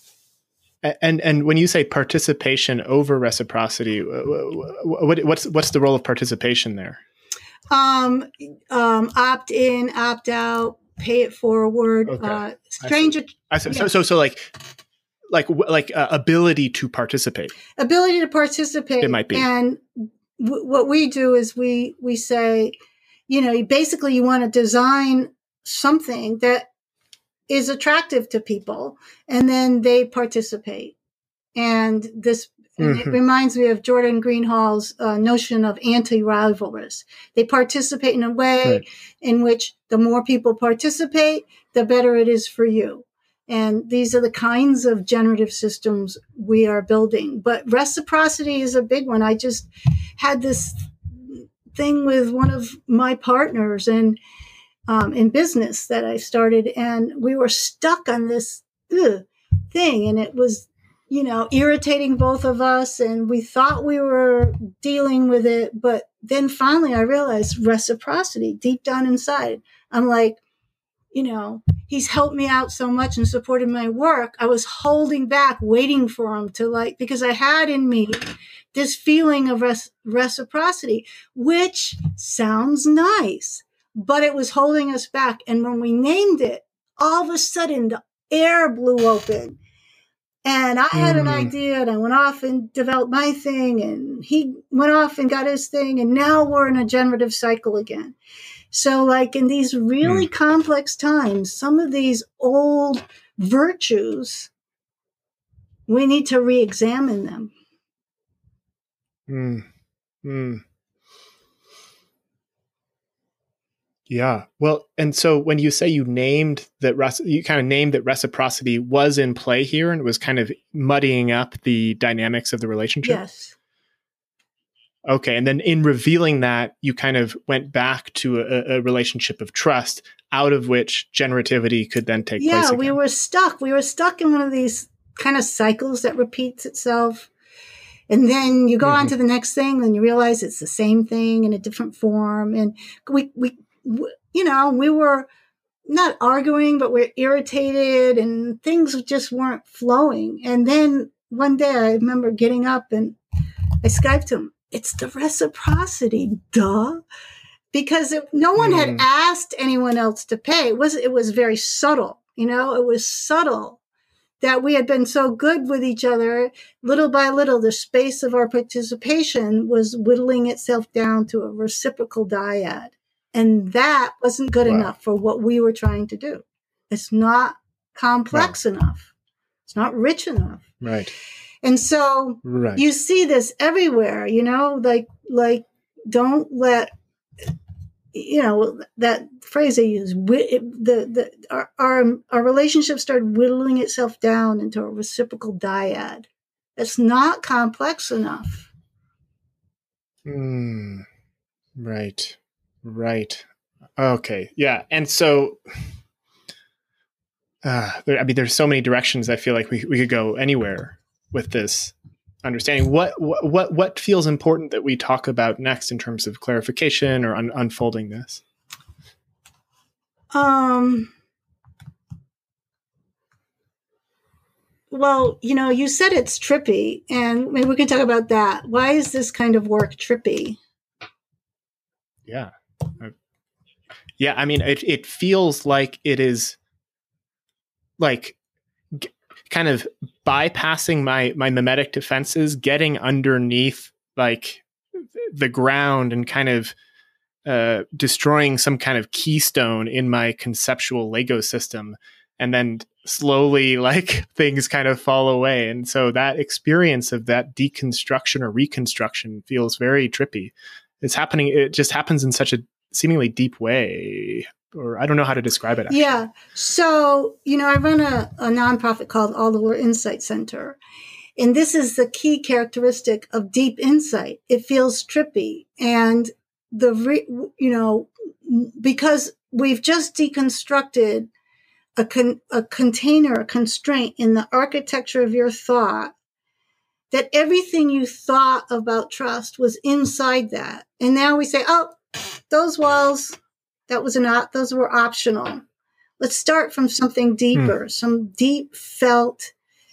And and when you say participation over reciprocity, what, what's what's the role of participation there? Um, um, opt in, opt out, pay it forward. Okay. Uh, stranger. I see. I see. Yeah. So so so like like like uh, ability to participate. Ability to participate. It might be. And w- what we do is we we say, you know, basically you want to design something that is attractive to people, and then they participate. And this and mm-hmm. it reminds me of Jordan Greenhall's uh, notion of anti-rivalrous. They participate in a way right. in which the more people participate, the better it is for you. And these are the kinds of generative systems we are building. But reciprocity is a big one. I just had this thing with one of my partners, and Um, in business that I started, and we were stuck on this ugh, thing, and it was, you know, irritating both of us, and we thought we were dealing with it, but then finally I realized reciprocity deep down inside. I'm like, you know, he's helped me out so much and supported my work. I was holding back, waiting for him to like, because I had in me this feeling of res- reciprocity, which sounds nice. But it was holding us back. And when we named it, all of a sudden the air blew open. And I had mm. an idea, and I went off and developed my thing, and he went off and got his thing. And now we're in a generative cycle again. So like in these really mm. complex times, some of these old virtues, we need to re-examine them. Mm. Mm. Yeah. Well, and so when you say you named that, you kind of named that reciprocity was in play here, and it was kind of muddying up the dynamics of the relationship. Yes. Okay. And then in revealing that, you kind of went back to a, a relationship of trust, out of which generativity could then take yeah, place. Yeah, we were stuck. We were stuck in one of these kind of cycles that repeats itself. And then you go Mhm. on to the next thing, and you realize it's the same thing in a different form. And we, we, we you know, we were not arguing, but we're irritated, and things just weren't flowing. And then one day I remember getting up and I Skyped him. It's the reciprocity, duh. Because it, no one had Mm. asked anyone else to pay. It was, it was very subtle, you know, it was subtle that we had been so good with each other. Little by little, the space of our participation was whittling itself down to a reciprocal dyad. And that wasn't good Wow. enough for what we were trying to do. It's not complex Wow. enough. It's not rich enough. Right. And so Right. you see this everywhere, you know, like, like, don't let, you know, that phrase I use, the, the, our, our, our relationship started whittling itself down into a reciprocal dyad. It's not complex enough. Mm. Right. Right. Okay. Yeah. And so, uh, there, I mean, there's so many directions. I feel like we, we could go anywhere with this understanding. What, what, what feels important that we talk about next in terms of clarification or un- unfolding this? Um, well, you know, you said it's trippy, and maybe we can talk about that. Why is this kind of work trippy? Yeah. Yeah. I mean, it, it feels like it is like g- kind of bypassing my, my mimetic defenses, getting underneath like the ground and kind of uh, destroying some kind of keystone in my conceptual Lego system. And then slowly like things kind of fall away. And so that experience of that deconstruction or reconstruction feels very trippy. It's happening. It just happens in such a seemingly deep way, or I don't know how to describe it. Actually. Yeah. So, you know, I run a, a nonprofit called All the Lore Insight Center. And this is the key characteristic of deep insight. It feels trippy. And the, re, you know, because we've just deconstructed a, con, a container, a constraint in the architecture of your thought, that everything you thought about trust was inside that. And now we say, oh, those walls, that was not, those were optional. Let's start from something deeper, hmm. some deep felt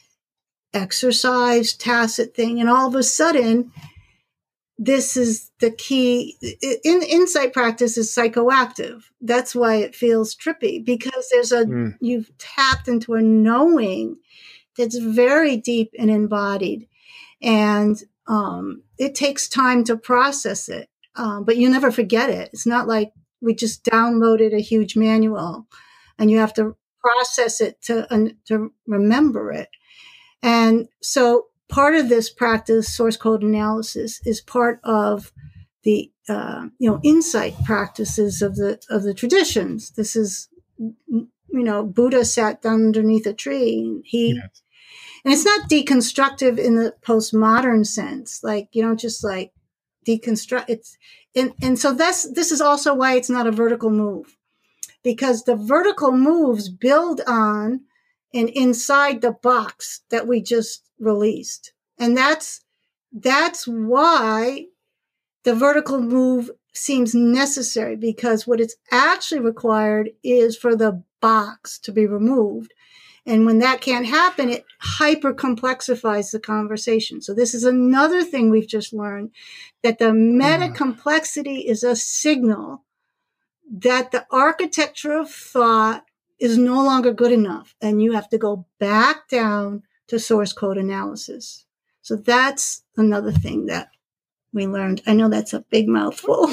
exercise, tacit thing. And all of a sudden, this is the key. In, insight practice is psychoactive. That's why it feels trippy, because there's a, mm. you've tapped into a knowing that's very deep and embodied. And um, it takes time to process it, um, but you never forget it. It's not like we just downloaded a huge manual and you have to process it to, uh, to remember it. And so part of this practice, source code analysis, is part of the, uh, you know, insight practices of the, of the traditions. This is, you know, Buddha sat down underneath a tree. And he, yes. And it's not deconstructive in the postmodern sense, like, you know, just like deconstruct. It's, and, and so that's, this is also why it's not a vertical move, because the vertical moves build on and inside the box that we just released. And that's, that's why the vertical move seems necessary, because what it's actually required is for the box to be removed. And when that can't happen, it hyper complexifies the conversation. So this is another thing we've just learned, that the meta complexity is a signal that the architecture of thought is no longer good enough. And you have to go back down to source code analysis. So that's another thing that we learned. I know that's a big mouthful.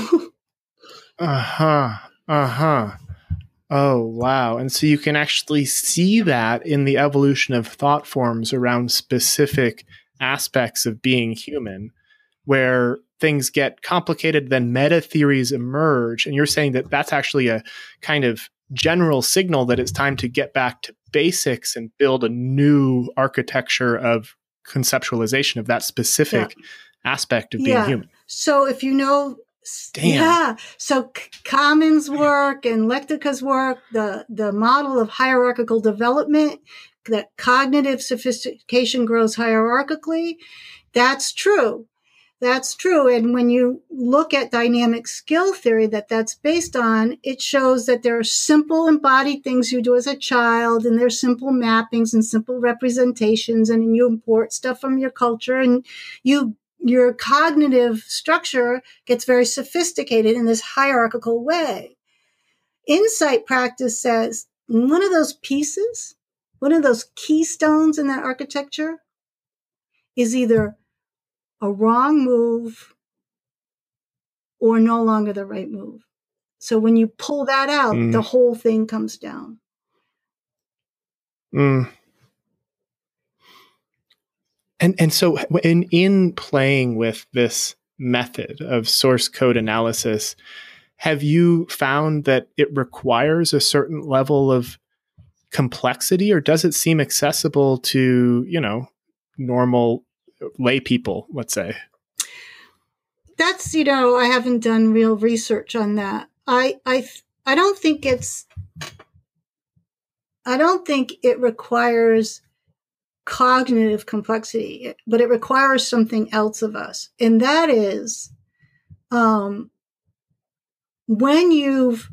uh-huh. Uh-huh. Oh, wow. And so you can actually see that in the evolution of thought forms around specific aspects of being human, where things get complicated, then meta theories emerge. And you're saying that that's actually a kind of general signal that it's time to get back to basics and build a new architecture of conceptualization of that specific yeah. aspect of being yeah. human. So if you know, Damn. Yeah. So Commons' work and Lectica's work, the, the model of hierarchical development that cognitive sophistication grows hierarchically. That's true. That's true. And when you look at dynamic skill theory that that's based on, it shows that there are simple embodied things you do as a child, and there's simple mappings and simple representations, and you import stuff from your culture, and you your cognitive structure gets very sophisticated in this hierarchical way. Insight practice says one of those pieces, one of those keystones in that architecture is either a wrong move or no longer the right move. So when you pull that out, mm. the whole thing comes down. Mm. And and so in, in playing with this method of source code analysis, have you found that it requires a certain level of complexity, or does it seem accessible to, you know, normal lay people, let's say? That's, you know, I haven't done real research on that. I I I don't think it's I don't think it requires cognitive complexity, but it requires something else of us. And that is um, when you've,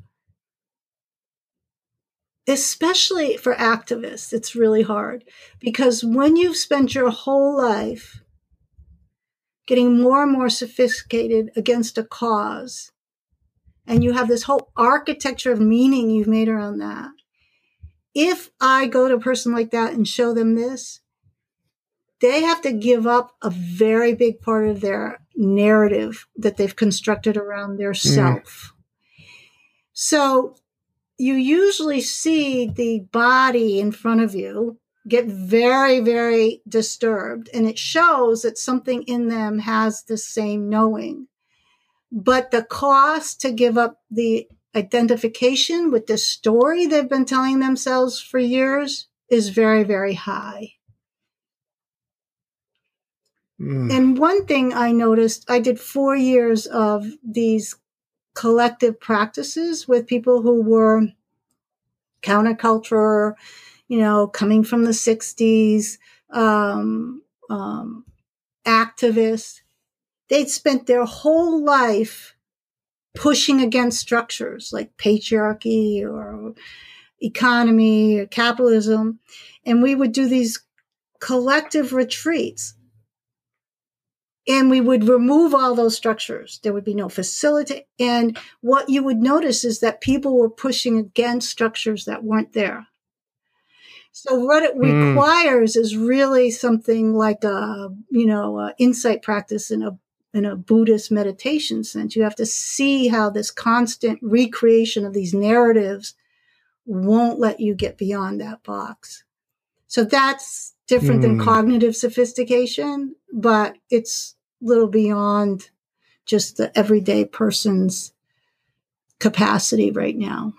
especially for activists, it's really hard, because when you've spent your whole life getting more and more sophisticated against a cause, and you have this whole architecture of meaning you've made around that, if I go to a person like that and show them this, they have to give up a very big part of their narrative that they've constructed around their self. Mm. So you usually see the body in front of you get very, very disturbed, and it shows that something in them has the same knowing. But the cost to give up the identification with the story they've been telling themselves for years is very, very high. Mm. And one thing I noticed, I did four years of these collective practices with people who were counterculture, you know, coming from the sixties, um, um, activists. They'd spent their whole life pushing against structures like patriarchy or economy or capitalism. And we would do these collective retreats. And we would remove all those structures. There would be no facility. And what you would notice is that people were pushing against structures that weren't there. So what it mm. requires is really something like a, you know, a insight practice in a in a Buddhist meditation sense. You have to see how this constant recreation of these narratives won't let you get beyond that box. So that's different mm. than cognitive sophistication, but it's a little beyond just the everyday person's capacity right now.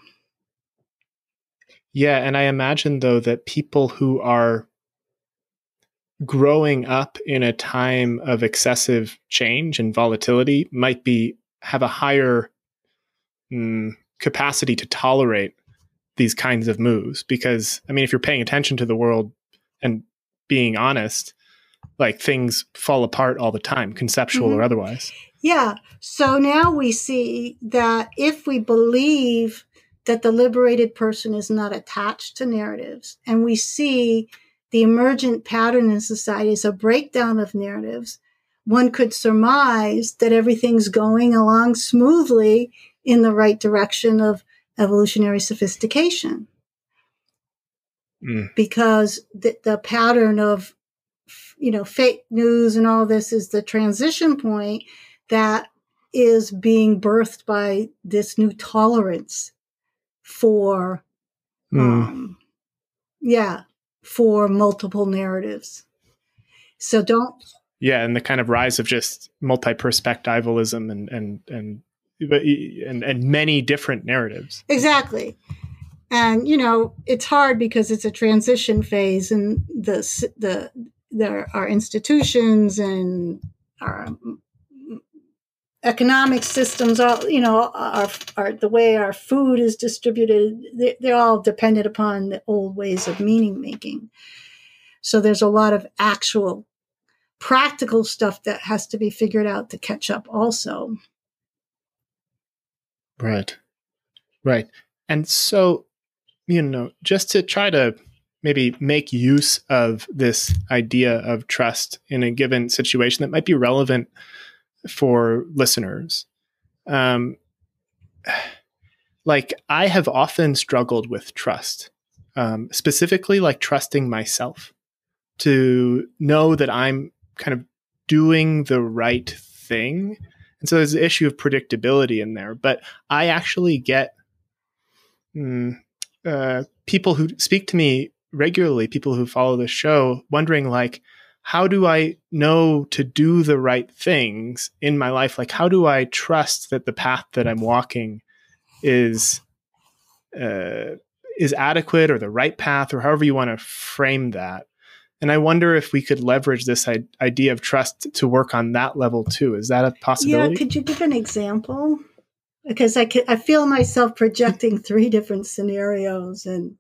Yeah, and I imagine, though, that people who are growing up in a time of excessive change and volatility might be have a higher mm, capacity to tolerate these kinds of moves. Because, I mean, if you're paying attention to the world and being honest, like things fall apart all the time, conceptual mm-hmm. or otherwise. Yeah. So now we see that if we believe that the liberated person is not attached to narratives, and we see the emergent pattern in society is a breakdown of narratives, one could surmise that everything's going along smoothly in the right direction of evolutionary sophistication. Mm. Because the, the pattern of, you know, fake news and all this is the transition point that is being birthed by this new tolerance for, mm. um, yeah, for multiple narratives. So don't. Yeah, and the kind of rise of just multi-perspectivalism and and and and and many different narratives. Exactly. And, you know, it's hard because it's a transition phase, and the the there are institutions and our economic systems, all you know, our, our the way our food is distributed, they, they're all dependent upon the old ways of meaning making. So there's a lot of actual practical stuff that has to be figured out to catch up also. Right. Right. And so, you know, just to try to maybe make use of this idea of trust in a given situation that might be relevant for listeners. Um, like I have often struggled with trust, um, specifically like trusting myself to know that I'm kind of doing the right thing. And so there's the issue of predictability in there, but I actually get mm, uh, people who speak to me regularly, people who follow the show, wondering like, how do I know to do the right things in my life? Like, how do I trust that the path that I'm walking is uh, is adequate or the right path, or however you want to frame that? And I wonder if we could leverage this I- idea of trust to work on that level too. Is that a possibility? Yeah, could you give an example? Because I can, I feel myself projecting three different scenarios and.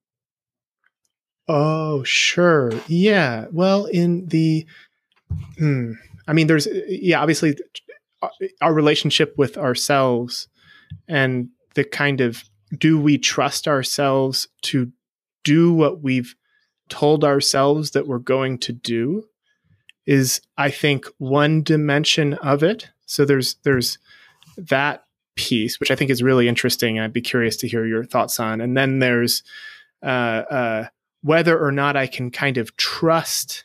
Oh, sure. Yeah. Well, in the, hmm, I mean, there's, yeah, obviously our relationship with ourselves and the kind of, do we trust ourselves to do what we've told ourselves that we're going to do is, I think, one dimension of it. So there's, there's that piece, which I think is really interesting. And I'd be curious to hear your thoughts on. And then there's, uh, uh, whether or not I can kind of trust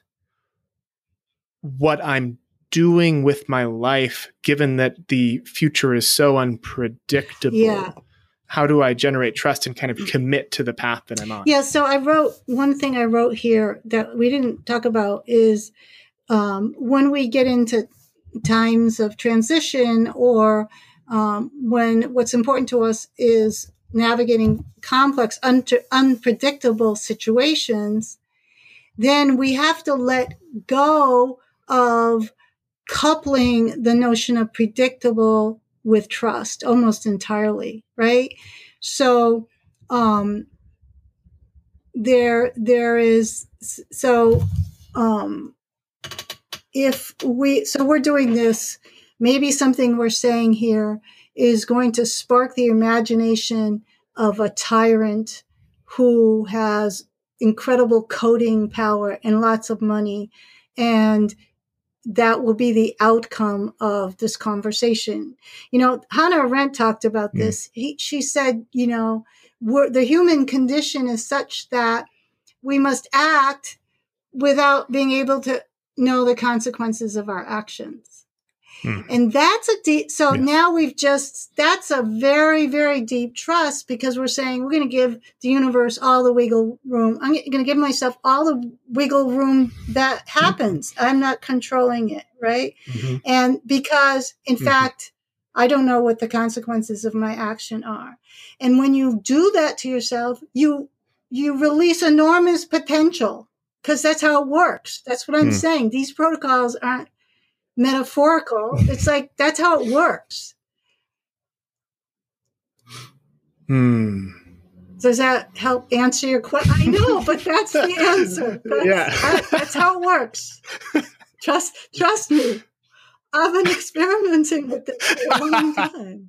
what I'm doing with my life, given that the future is so unpredictable. Yeah. How do I generate trust and kind of commit to the path that I'm on? Yeah. So I wrote, one thing I wrote here that we didn't talk about is um, when we get into times of transition, or um, when what's important to us is navigating complex, un- unpredictable situations, then we have to let go of coupling the notion of predictable with trust almost entirely, right? So um, there, there is, so um, if we, so we're doing this, maybe something we're saying here is going to spark the imagination of a tyrant who has incredible coding power and lots of money. And that will be the outcome of this conversation. You know, Hannah Arendt talked about this. Mm. He, she said, you know, we're, the human condition is such that we must act without being able to know the consequences of our actions. Mm. And that's a deep, so yes. Now we've just, that's a very, very deep trust, because we're saying we're going to give the universe all the wiggle room. I'm going to give myself all the wiggle room that happens. I'm not controlling it, right? Mm-hmm. And because, in mm-hmm. fact, I don't know what the consequences of my action are. And when you do that to yourself, you, you release enormous potential, because that's how it works. That's what I'm mm. saying. These protocols aren't metaphorical. It's like, that's how it works. Hmm. Does that help answer your question? I know, but that's the answer. That's, yeah. that, that's how it works. Trust, trust me. I've been experimenting with this for a long time.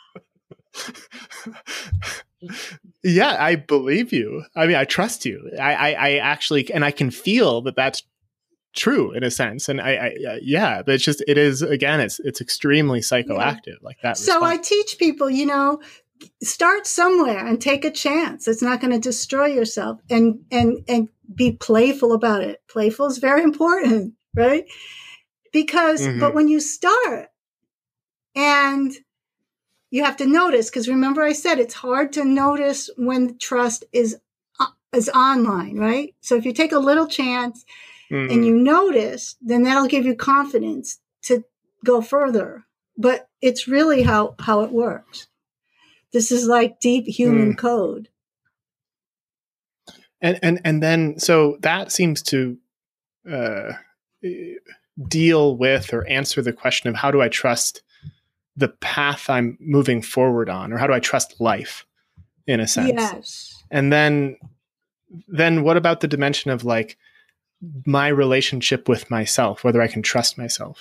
Yeah, I believe you. I mean, I trust you. I, I, I actually, and I can feel that that's true in a sense. And I, I uh, yeah, but it's just, it is, again, it's, it's extremely psychoactive, yeah. like that. So response. I teach people, you know, start somewhere and take a chance. It's not going to destroy yourself, and, and, and be playful about it. Playful is very important, right? Because, mm-hmm. but when you start and you have to notice, because remember I said it's hard to notice when trust is, uh, is online, right? So if you take a little chance, mm-hmm. and you notice, then that'll give you confidence to go further. But it's really how, how it works. This is like deep human mm. code. And, and, and then, so that seems to uh, deal with or answer the question of how do I trust the path I'm moving forward on, or how do I trust life in a sense? Yes. And then, then what about the dimension of like my relationship with myself, whether I can trust myself?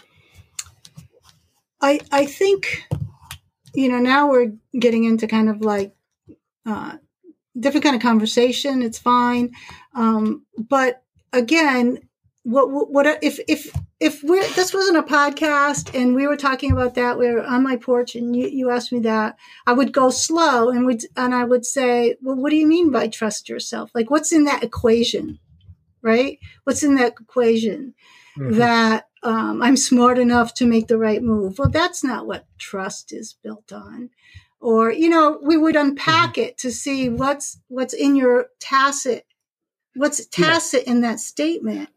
I, I think, you know, now we're getting into kind of like, uh, different kind of conversation. It's fine. Um, but again, what, what, what, if, if, if we're, this wasn't a podcast and we were talking about that, we were on my porch and you, you asked me that, I would go slow and would, and I would say, well, what do you mean by trust yourself? Like what's in that equation, right? What's in that equation mm-hmm. that, um, I'm smart enough to make the right move? Well, that's not what trust is built on. Or, you know, we would unpack mm-hmm. it to see what's, what's in your tacit, what's tacit yeah. in that statement.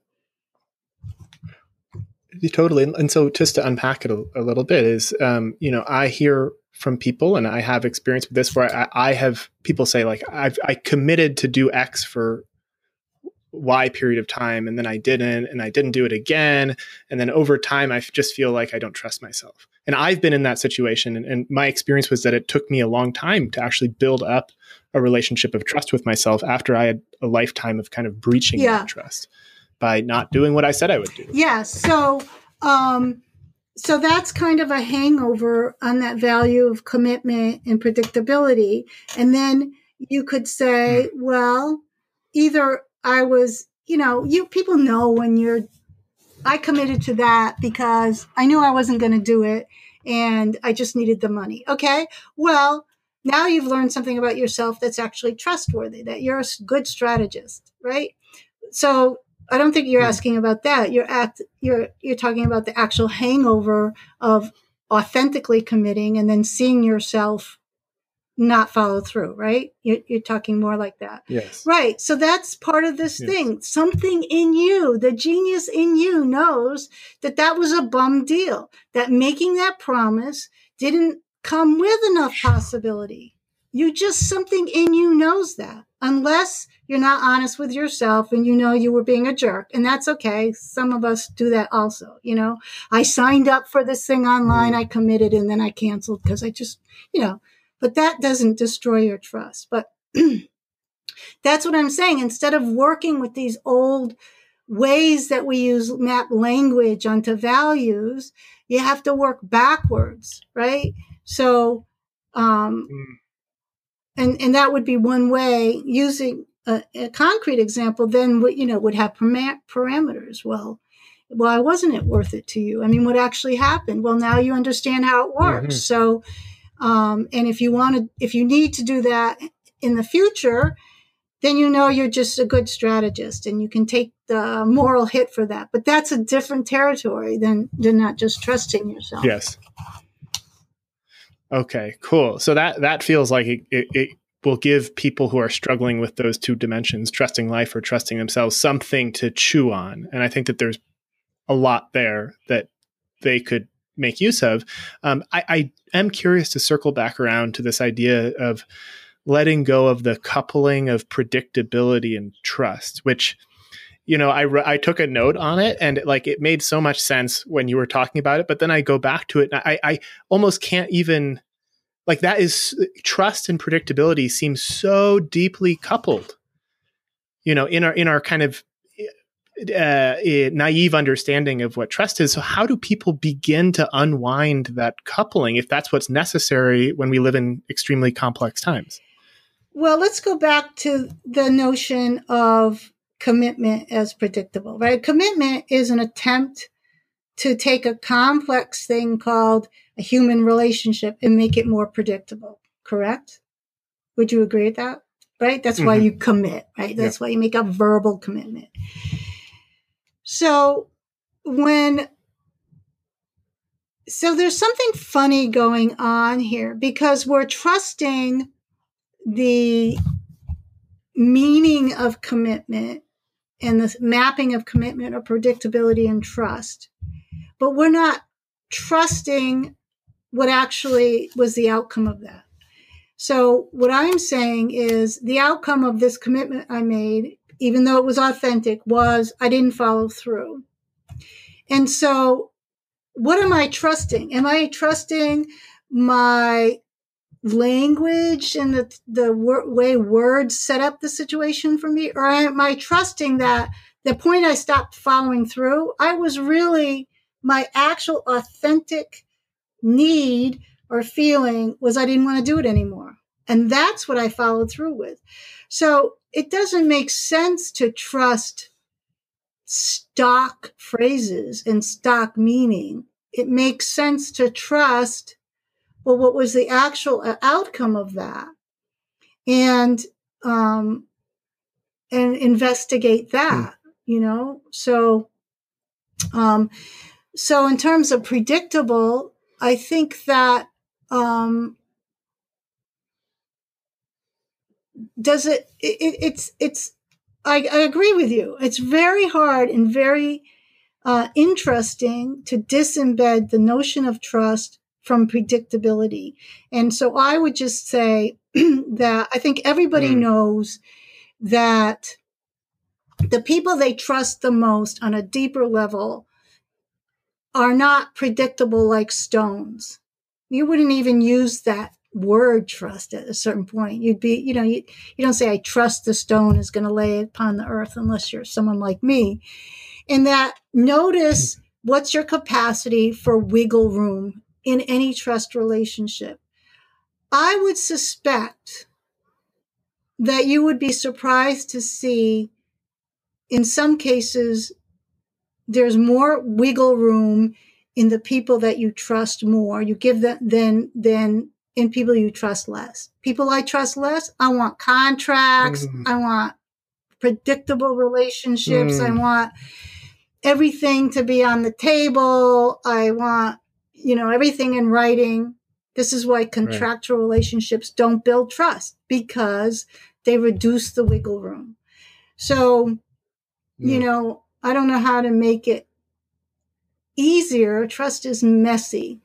Totally. And so just to unpack it a, a little bit is, um, you know, I hear from people and I have experience with this where I, I have people say like, I've, I committed to do X for Y period of time. And then I didn't, and I didn't do it again. And then over time, I just feel like I don't trust myself. And I've been in that situation. And, and my experience was that it took me a long time to actually build up a relationship of trust with myself after I had a lifetime of kind of breaching yeah. that trust by not doing what I said I would do. Yeah. So, um, so that's kind of a hangover on that value of commitment and predictability. And then you could say, mm. well, either I was, you know, you people know when you're, I committed to that because I knew I wasn't going to do it and I just needed the money. Okay. Well, now you've learned something about yourself that's actually trustworthy, that you're a good strategist, right? So I don't think you're asking about that. You're act, you're, you're talking about the actual hangover of authentically committing and then seeing yourself not follow through, right? You're, you're talking more like that. Yes. Right. So that's part of this yes. thing. Something in you, the genius in you knows that that was a bum deal, that making that promise didn't come with enough possibility. You just, something in you knows that, unless you're not honest with yourself and you know you were being a jerk. And that's okay. Some of us do that also. You know, I signed up for this thing online, mm. I committed, and then I canceled because I just, you know, but that doesn't destroy your trust. But that's what I'm saying. Instead of working with these old ways that we use map language onto values, you have to work backwards, right? So, um, mm. and, and that would be one way. Using a, a concrete example, then, you know, would have param- parameters. Well, why wasn't it worth it to you? I mean, what actually happened? Well, now you understand how it works. Mm-hmm. So, Um, and if you want to, if you need to do that in the future, then you know you're just a good strategist and you can take the moral hit for that. But that's a different territory than, than not just trusting yourself. Yes. Okay, cool. So that, that feels like it, it, it will give people who are struggling with those two dimensions, trusting life or trusting themselves, something to chew on. And I think that there's a lot there that they could make use of. Um, I, I am curious to circle back around to this idea of letting go of the coupling of predictability and trust, which, you know, I, I took a note on it and like, it made so much sense when you were talking about it, but then I go back to it and I, I almost can't even, like that is trust and predictability seems so deeply coupled, you know, in our, in our kind of Uh, a naive understanding of what trust is. So how do people begin to unwind that coupling if that's what's necessary when we live in extremely complex times? Well, let's go back to the notion of commitment as predictable, right? Commitment is an attempt to take a complex thing called a human relationship and make it more predictable, correct? Would you agree with that? Right? That's mm-hmm. why you commit, right? That's yeah. why you make a verbal commitment. So when, so there's something funny going on here because we're trusting the meaning of commitment and the mapping of commitment or predictability and trust, but we're not trusting what actually was the outcome of that. So what I'm saying is the outcome of this commitment I made, even though it was authentic, was I didn't follow through. And so what am I trusting? Am I trusting my language and the, the wor- way words set up the situation for me? Or am I trusting that the point I stopped following through, I was really, my actual authentic need or feeling was I didn't want to do it anymore. And that's what I followed through with. So it doesn't make sense to trust stock phrases and stock meaning. It makes sense to trust, well, what was the actual outcome of that? And, um, and investigate that, mm. you know? So, um, so in terms of predictable, I think that, um, does it, it it's, it's, I, I agree with you. It's very hard and very, uh, interesting to disembed the notion of trust from predictability. And so I would just say that I think everybody mm. knows that the people they trust the most on a deeper level are not predictable like stones. You wouldn't even use that word trust at a certain point. You'd be, you know, you, you don't say, I trust the stone is going to lay upon the earth unless you're someone like me. And that notice what's your capacity for wiggle room in any trust relationship. I would suspect that you would be surprised to see in some cases, there's more wiggle room in the people that you trust more. You give them than, than in people you trust less. People I trust less, I want contracts. Mm. I want predictable relationships. Mm. I want everything to be on the table. I want, you know, everything in writing. This is why contractual right. relationships don't build trust, because they reduce the wiggle room. So, you know, I don't know how to make it easier. Trust is messy.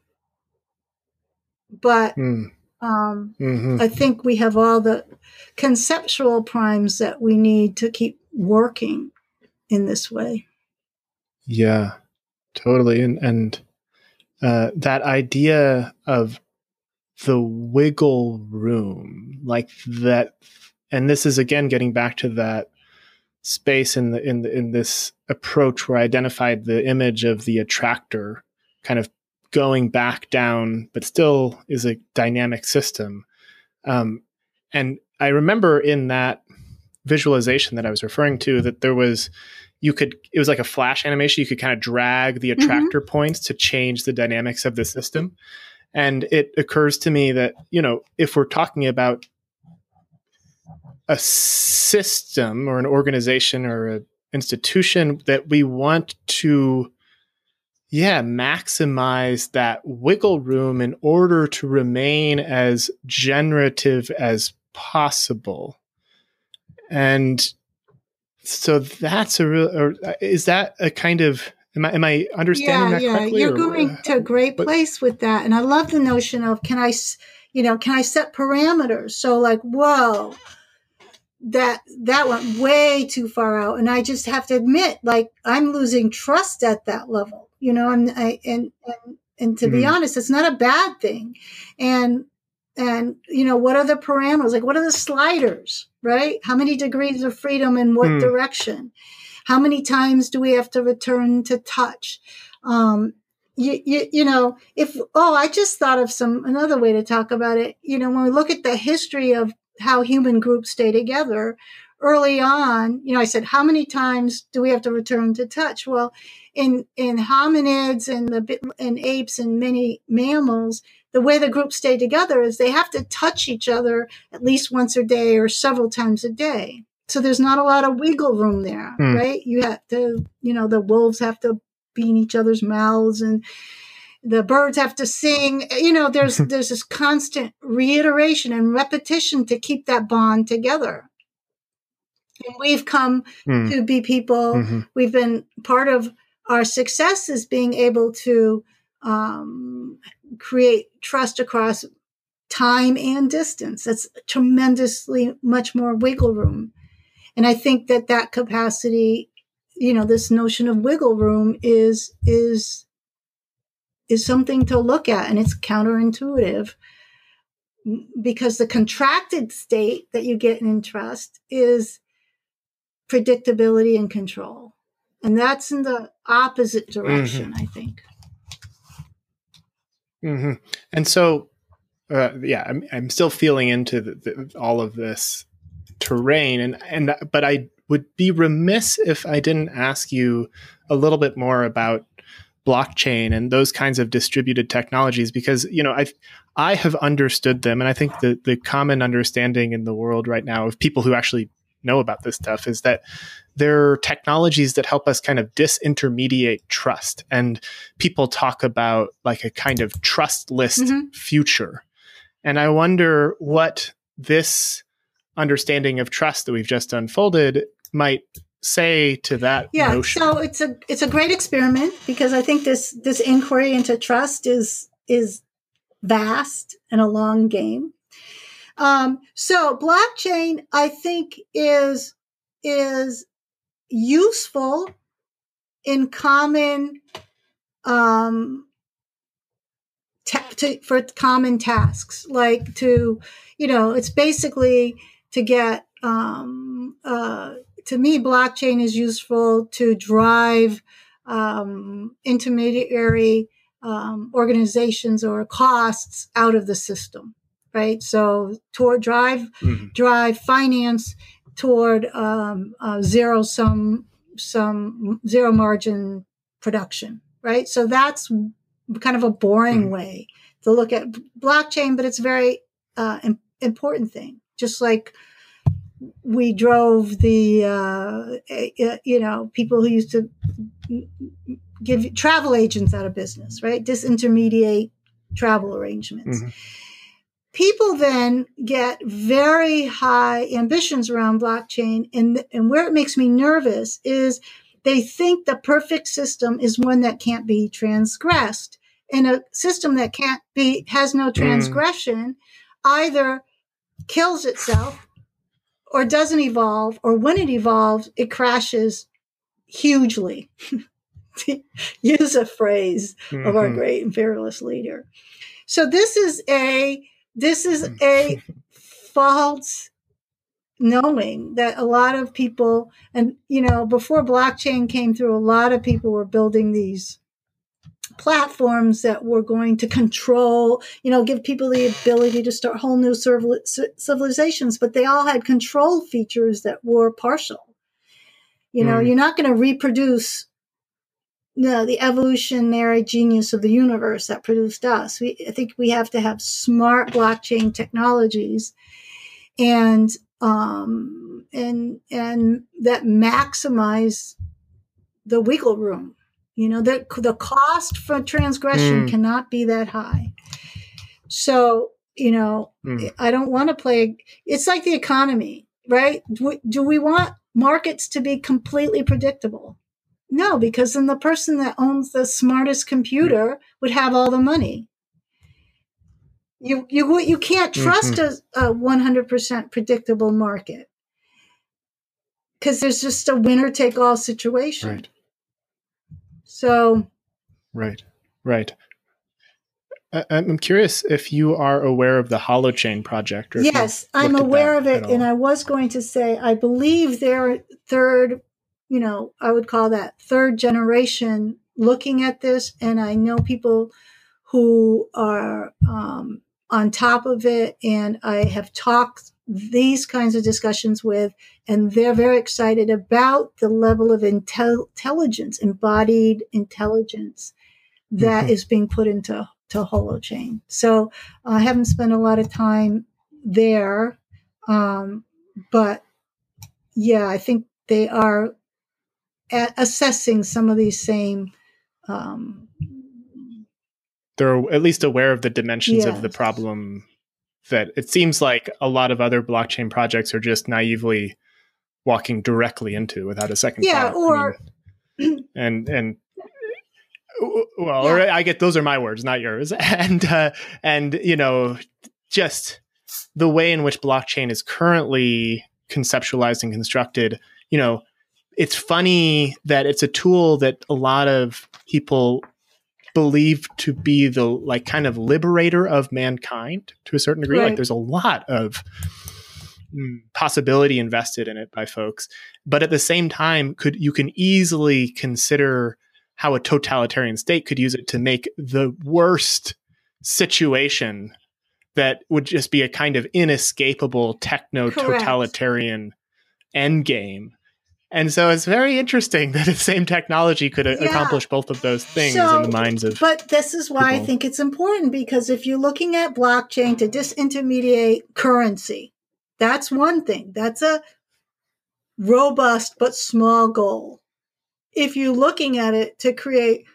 But mm. um, mm-hmm. I think we have all the conceptual primes that we need to keep working in this way. Yeah, totally. And, and uh, that idea of the wiggle room, like that, and this is again getting back to that space in the in the, in this approach where I identified the image of the attractor kind of going back down, but still is a dynamic system. Um, and I remember in that visualization that I was referring to that there was, you could, it was like a flash animation. You could kind of drag the attractor mm-hmm. points to change the dynamics of the system. And it occurs to me that, you know, if we're talking about a system or an organization or an institution that we want to, yeah, maximize that wiggle room in order to remain as generative as possible. And so that's a real, or is that a kind of, am I, am I understanding yeah, that yeah. correctly? You're or, going to a great but, place with that. And I love the notion of, can I, you know, can I set parameters? So like, whoa, that, that went way too far out. And I just have to admit, like, I'm losing trust at that level, you know, and I, and, and, and to mm-hmm. be honest, it's not a bad thing. And, and, you know, what are the parameters? Like, what are the sliders, right? How many degrees of freedom in what mm. direction? How many times do we have to return to touch? Um, you, you, you know, if, oh, I just thought of some, another way to talk about it. You know, when we look at the history of how human groups stay together early on, you know, I said, how many times do we have to return to touch? Well, in, in hominids and the, and apes and many mammals, the way the groups stay together is they have to touch each other at least once a day or several times a day. So there's not a lot of wiggle room there, mm. right? You have to, you know, the wolves have to be in each other's mouths and the birds have to sing. You know, there's there's this constant reiteration and repetition to keep that bond together. And we've come mm. to be people, mm-hmm. we've been part of our success is being able to um, create trust across time and distance. That's tremendously much more wiggle room. And I think that that capacity, you know, this notion of wiggle room is, is is something to look at, and it's counterintuitive because the contracted state that you get in trust is predictability and control. And that's in the opposite direction, mm-hmm. I think. Mm-hmm. And so, uh, yeah, I'm, I'm still feeling into the, the, all of this terrain, and, and but I would be remiss if I didn't ask you a little bit more about blockchain and those kinds of distributed technologies, because, you know, I I have understood them, and I think the the common understanding in the world right now of people who actually know about this stuff is that they're technologies that help us kind of disintermediate trust. And people talk about like a kind of trustless mm-hmm. future. And I wonder what this understanding of trust that we've just unfolded might say to that yeah, notion. So it's a it's a great experiment, because I think this this inquiry into trust is is vast and a long game. Um, so blockchain, I think, is is useful in common um, ta- to, for common tasks, like to, you know, it's basically to get um, uh, to me, blockchain is useful to drive um, intermediary um, organizations or costs out of the system. Right, so toward drive, mm-hmm. drive finance toward um, uh, zero sum, some zero margin production. Right, so that's kind of a boring mm-hmm. way to look at blockchain, but it's a very uh, im- important thing. Just like we drove the, uh, you know, people who used to give travel agents out of business. Right, disintermediate travel arrangements. Mm-hmm. People then get very high ambitions around blockchain, and, and where it makes me nervous is they think the perfect system is one that can't be transgressed. And a system that can't be, has no transgression, mm. either kills itself or doesn't evolve, or when it evolves, it crashes hugely. To use a phrase mm-hmm. of our great imperialist leader. So this is a This is a false knowing that a lot of people, and, you know, before blockchain came through, a lot of people were building these platforms that were going to control, you know, give people the ability to start whole new civilizations, but they all had control features that were partial. You know, mm. you're not going to reproduce No, the evolutionary genius of the universe that produced us. We, I think we have to have smart blockchain technologies, and um, and and that maximize the wiggle room. You know, the the cost for transgression mm. cannot be that high. So, you know, mm. I don't want to play. It's like the economy, right? Do, do we want markets to be completely predictable? No, because then the person that owns the smartest computer would have all the money. You you you can't trust mm-hmm. a, a one hundred percent predictable market, because there's just a winner-take-all situation. Right. So. Right. Right. I, I'm curious if you are aware of the Holochain project. Or yes, I'm aware of it, and I was going to say I believe their third. You know, I would call that third generation looking at this. And I know people who are um, on top of it. And I have talked these kinds of discussions with, and they're very excited about the level of intel- intelligence, embodied intelligence that mm-hmm. is being put into to Holochain. So I haven't spent a lot of time there. Um, but yeah, I think they are at assessing some of these same. Um, They're at least aware of the dimensions yes. of the problem that it seems like a lot of other blockchain projects are just naively walking directly into without a second yeah, thought. or I mean, and and well, yeah. or I get those are my words, not yours. And uh, and you know, just the way in which blockchain is currently conceptualized and constructed, you know. It's funny that it's a tool that a lot of people believed to be the like kind of liberator of mankind to a certain degree. Right. Like there's a lot of mm, possibility invested in it by folks, but at the same time, could you can easily consider how a totalitarian state could use it to make the worst situation that would just be a kind of inescapable techno-totalitarian endgame. And so it's very interesting that the same technology could a- Yeah. accomplish both of those things So, in the minds of But this is why people. I think it's important, because if you're looking at blockchain to disintermediate currency, that's one thing. That's a robust but small goal. If you're looking at it to create,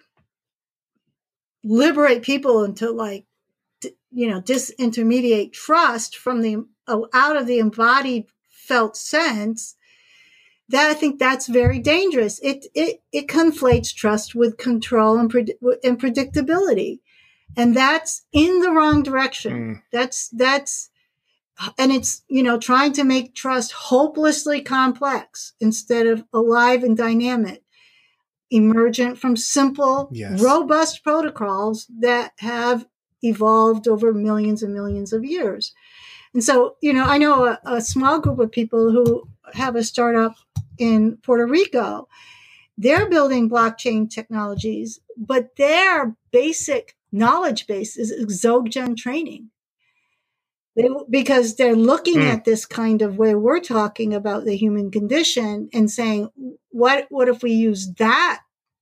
liberate people and to like, d- you know, disintermediate trust from the, uh, out of the embodied felt sense, that I think that's very dangerous. It it it conflates trust with control and pred- and predictability, and that's in the wrong direction. Mm. That's that's, and it's, you know, trying to make trust hopelessly complex instead of alive and dynamic, emergent from simple, Yes. robust protocols that have evolved over millions and millions of years. And so, you know, I know a, a small group of people who have a startup in Puerto Rico. They're building blockchain technologies, but their basic knowledge base is exogen training. They, because they're looking Mm. at this kind of way we're talking about the human condition and saying, what, what if we use that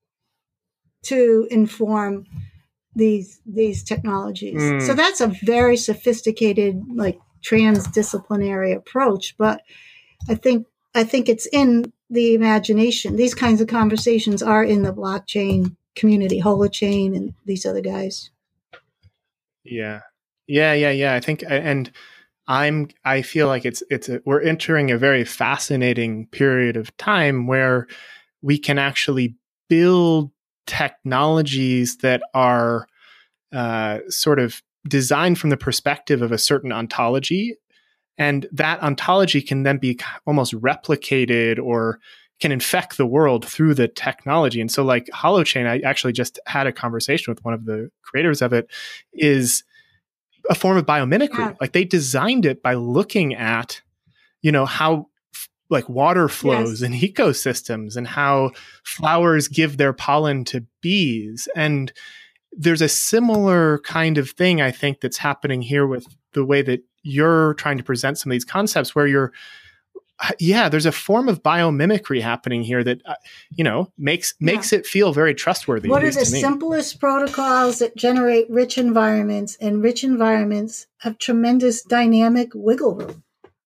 to inform these, these technologies? Mm. So that's a very sophisticated, like, transdisciplinary approach, but I think I think it's in the imagination. These kinds of conversations are in the blockchain community, Holochain, and these other guys. Yeah, yeah, yeah, yeah. I think, and I'm I feel like it's it's a, we're entering a very fascinating period of time where we can actually build technologies that are uh, sort of designed from the perspective of a certain ontology, and that ontology can then be almost replicated or can infect the world through the technology. And so like Holochain, I actually just had a conversation with one of the creators of it, is a form of biomimicry. Yeah. Like they designed it by looking at, you know, how f- like water flows Yes. in ecosystems and how flowers give their pollen to bees. And there's a similar kind of thing, I think, that's happening here with the way that you're trying to present some of these concepts where you're, yeah, there's a form of biomimicry happening here that, uh, you know, makes, makes it feel very trustworthy. What at are least the to me. simplest protocols that generate rich environments, and rich environments have tremendous dynamic wiggle room?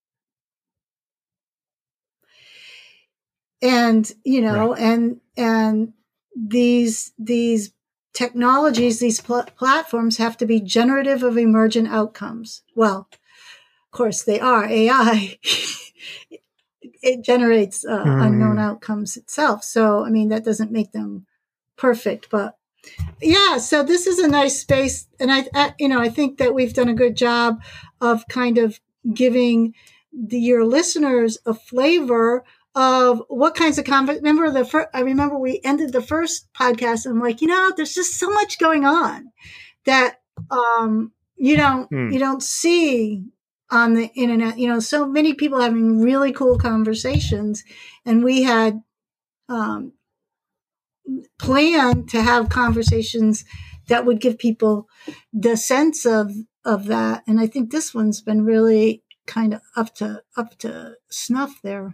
And, you know, Right. and, and these, these technologies, these pl- platforms have to be generative of emergent outcomes. Well, of course they are. A I, it generates uh, Mm. unknown outcomes itself. So, I mean, that doesn't make them perfect, but yeah, so this is a nice space. And I, I you know, I think that we've done a good job of kind of giving the, your listeners a flavor of what kinds of conver- remember the fir- I remember we ended the first podcast and I'm like, you know, there's just so much going on that um you don't Hmm. you don't see on the internet. You know, so many people having really cool conversations, and we had um planned to have conversations that would give people the sense of of that. And I think this one's been really kind of up to up to snuff there.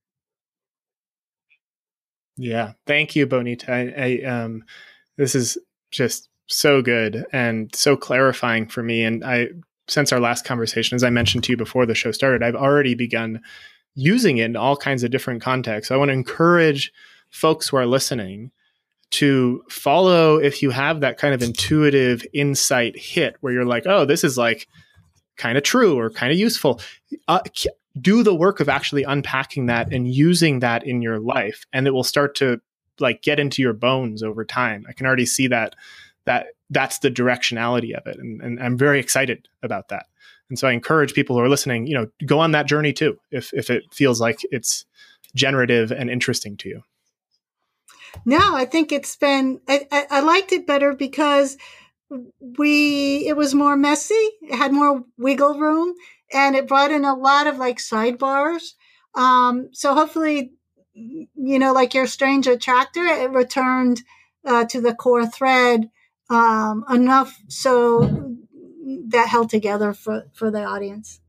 Yeah. Thank you, Bonita. I, I um, this is just so good and so clarifying for me. And I, since our last conversation, as I mentioned to you before the show started, I've already begun using it in all kinds of different contexts. I want to encourage folks who are listening to follow, if you have that kind of intuitive insight hit where you're like, oh, this is like kind of true or kind of useful. Uh, do the work of actually unpacking that and using that in your life, and it will start to like get into your bones over time. I can already see that that that's the directionality of it, and, and I'm very excited about that. And so I encourage people who are listening, you know, go on that journey too, if if it feels like it's generative and interesting to you. No, I think it's been, I, I, I liked it better because we, it was more messy. It had more wiggle room and it brought in a lot of like sidebars. Um, so hopefully, you know, like your strange attractor, it returned uh, to the core thread um, enough so that held together for, for the audience.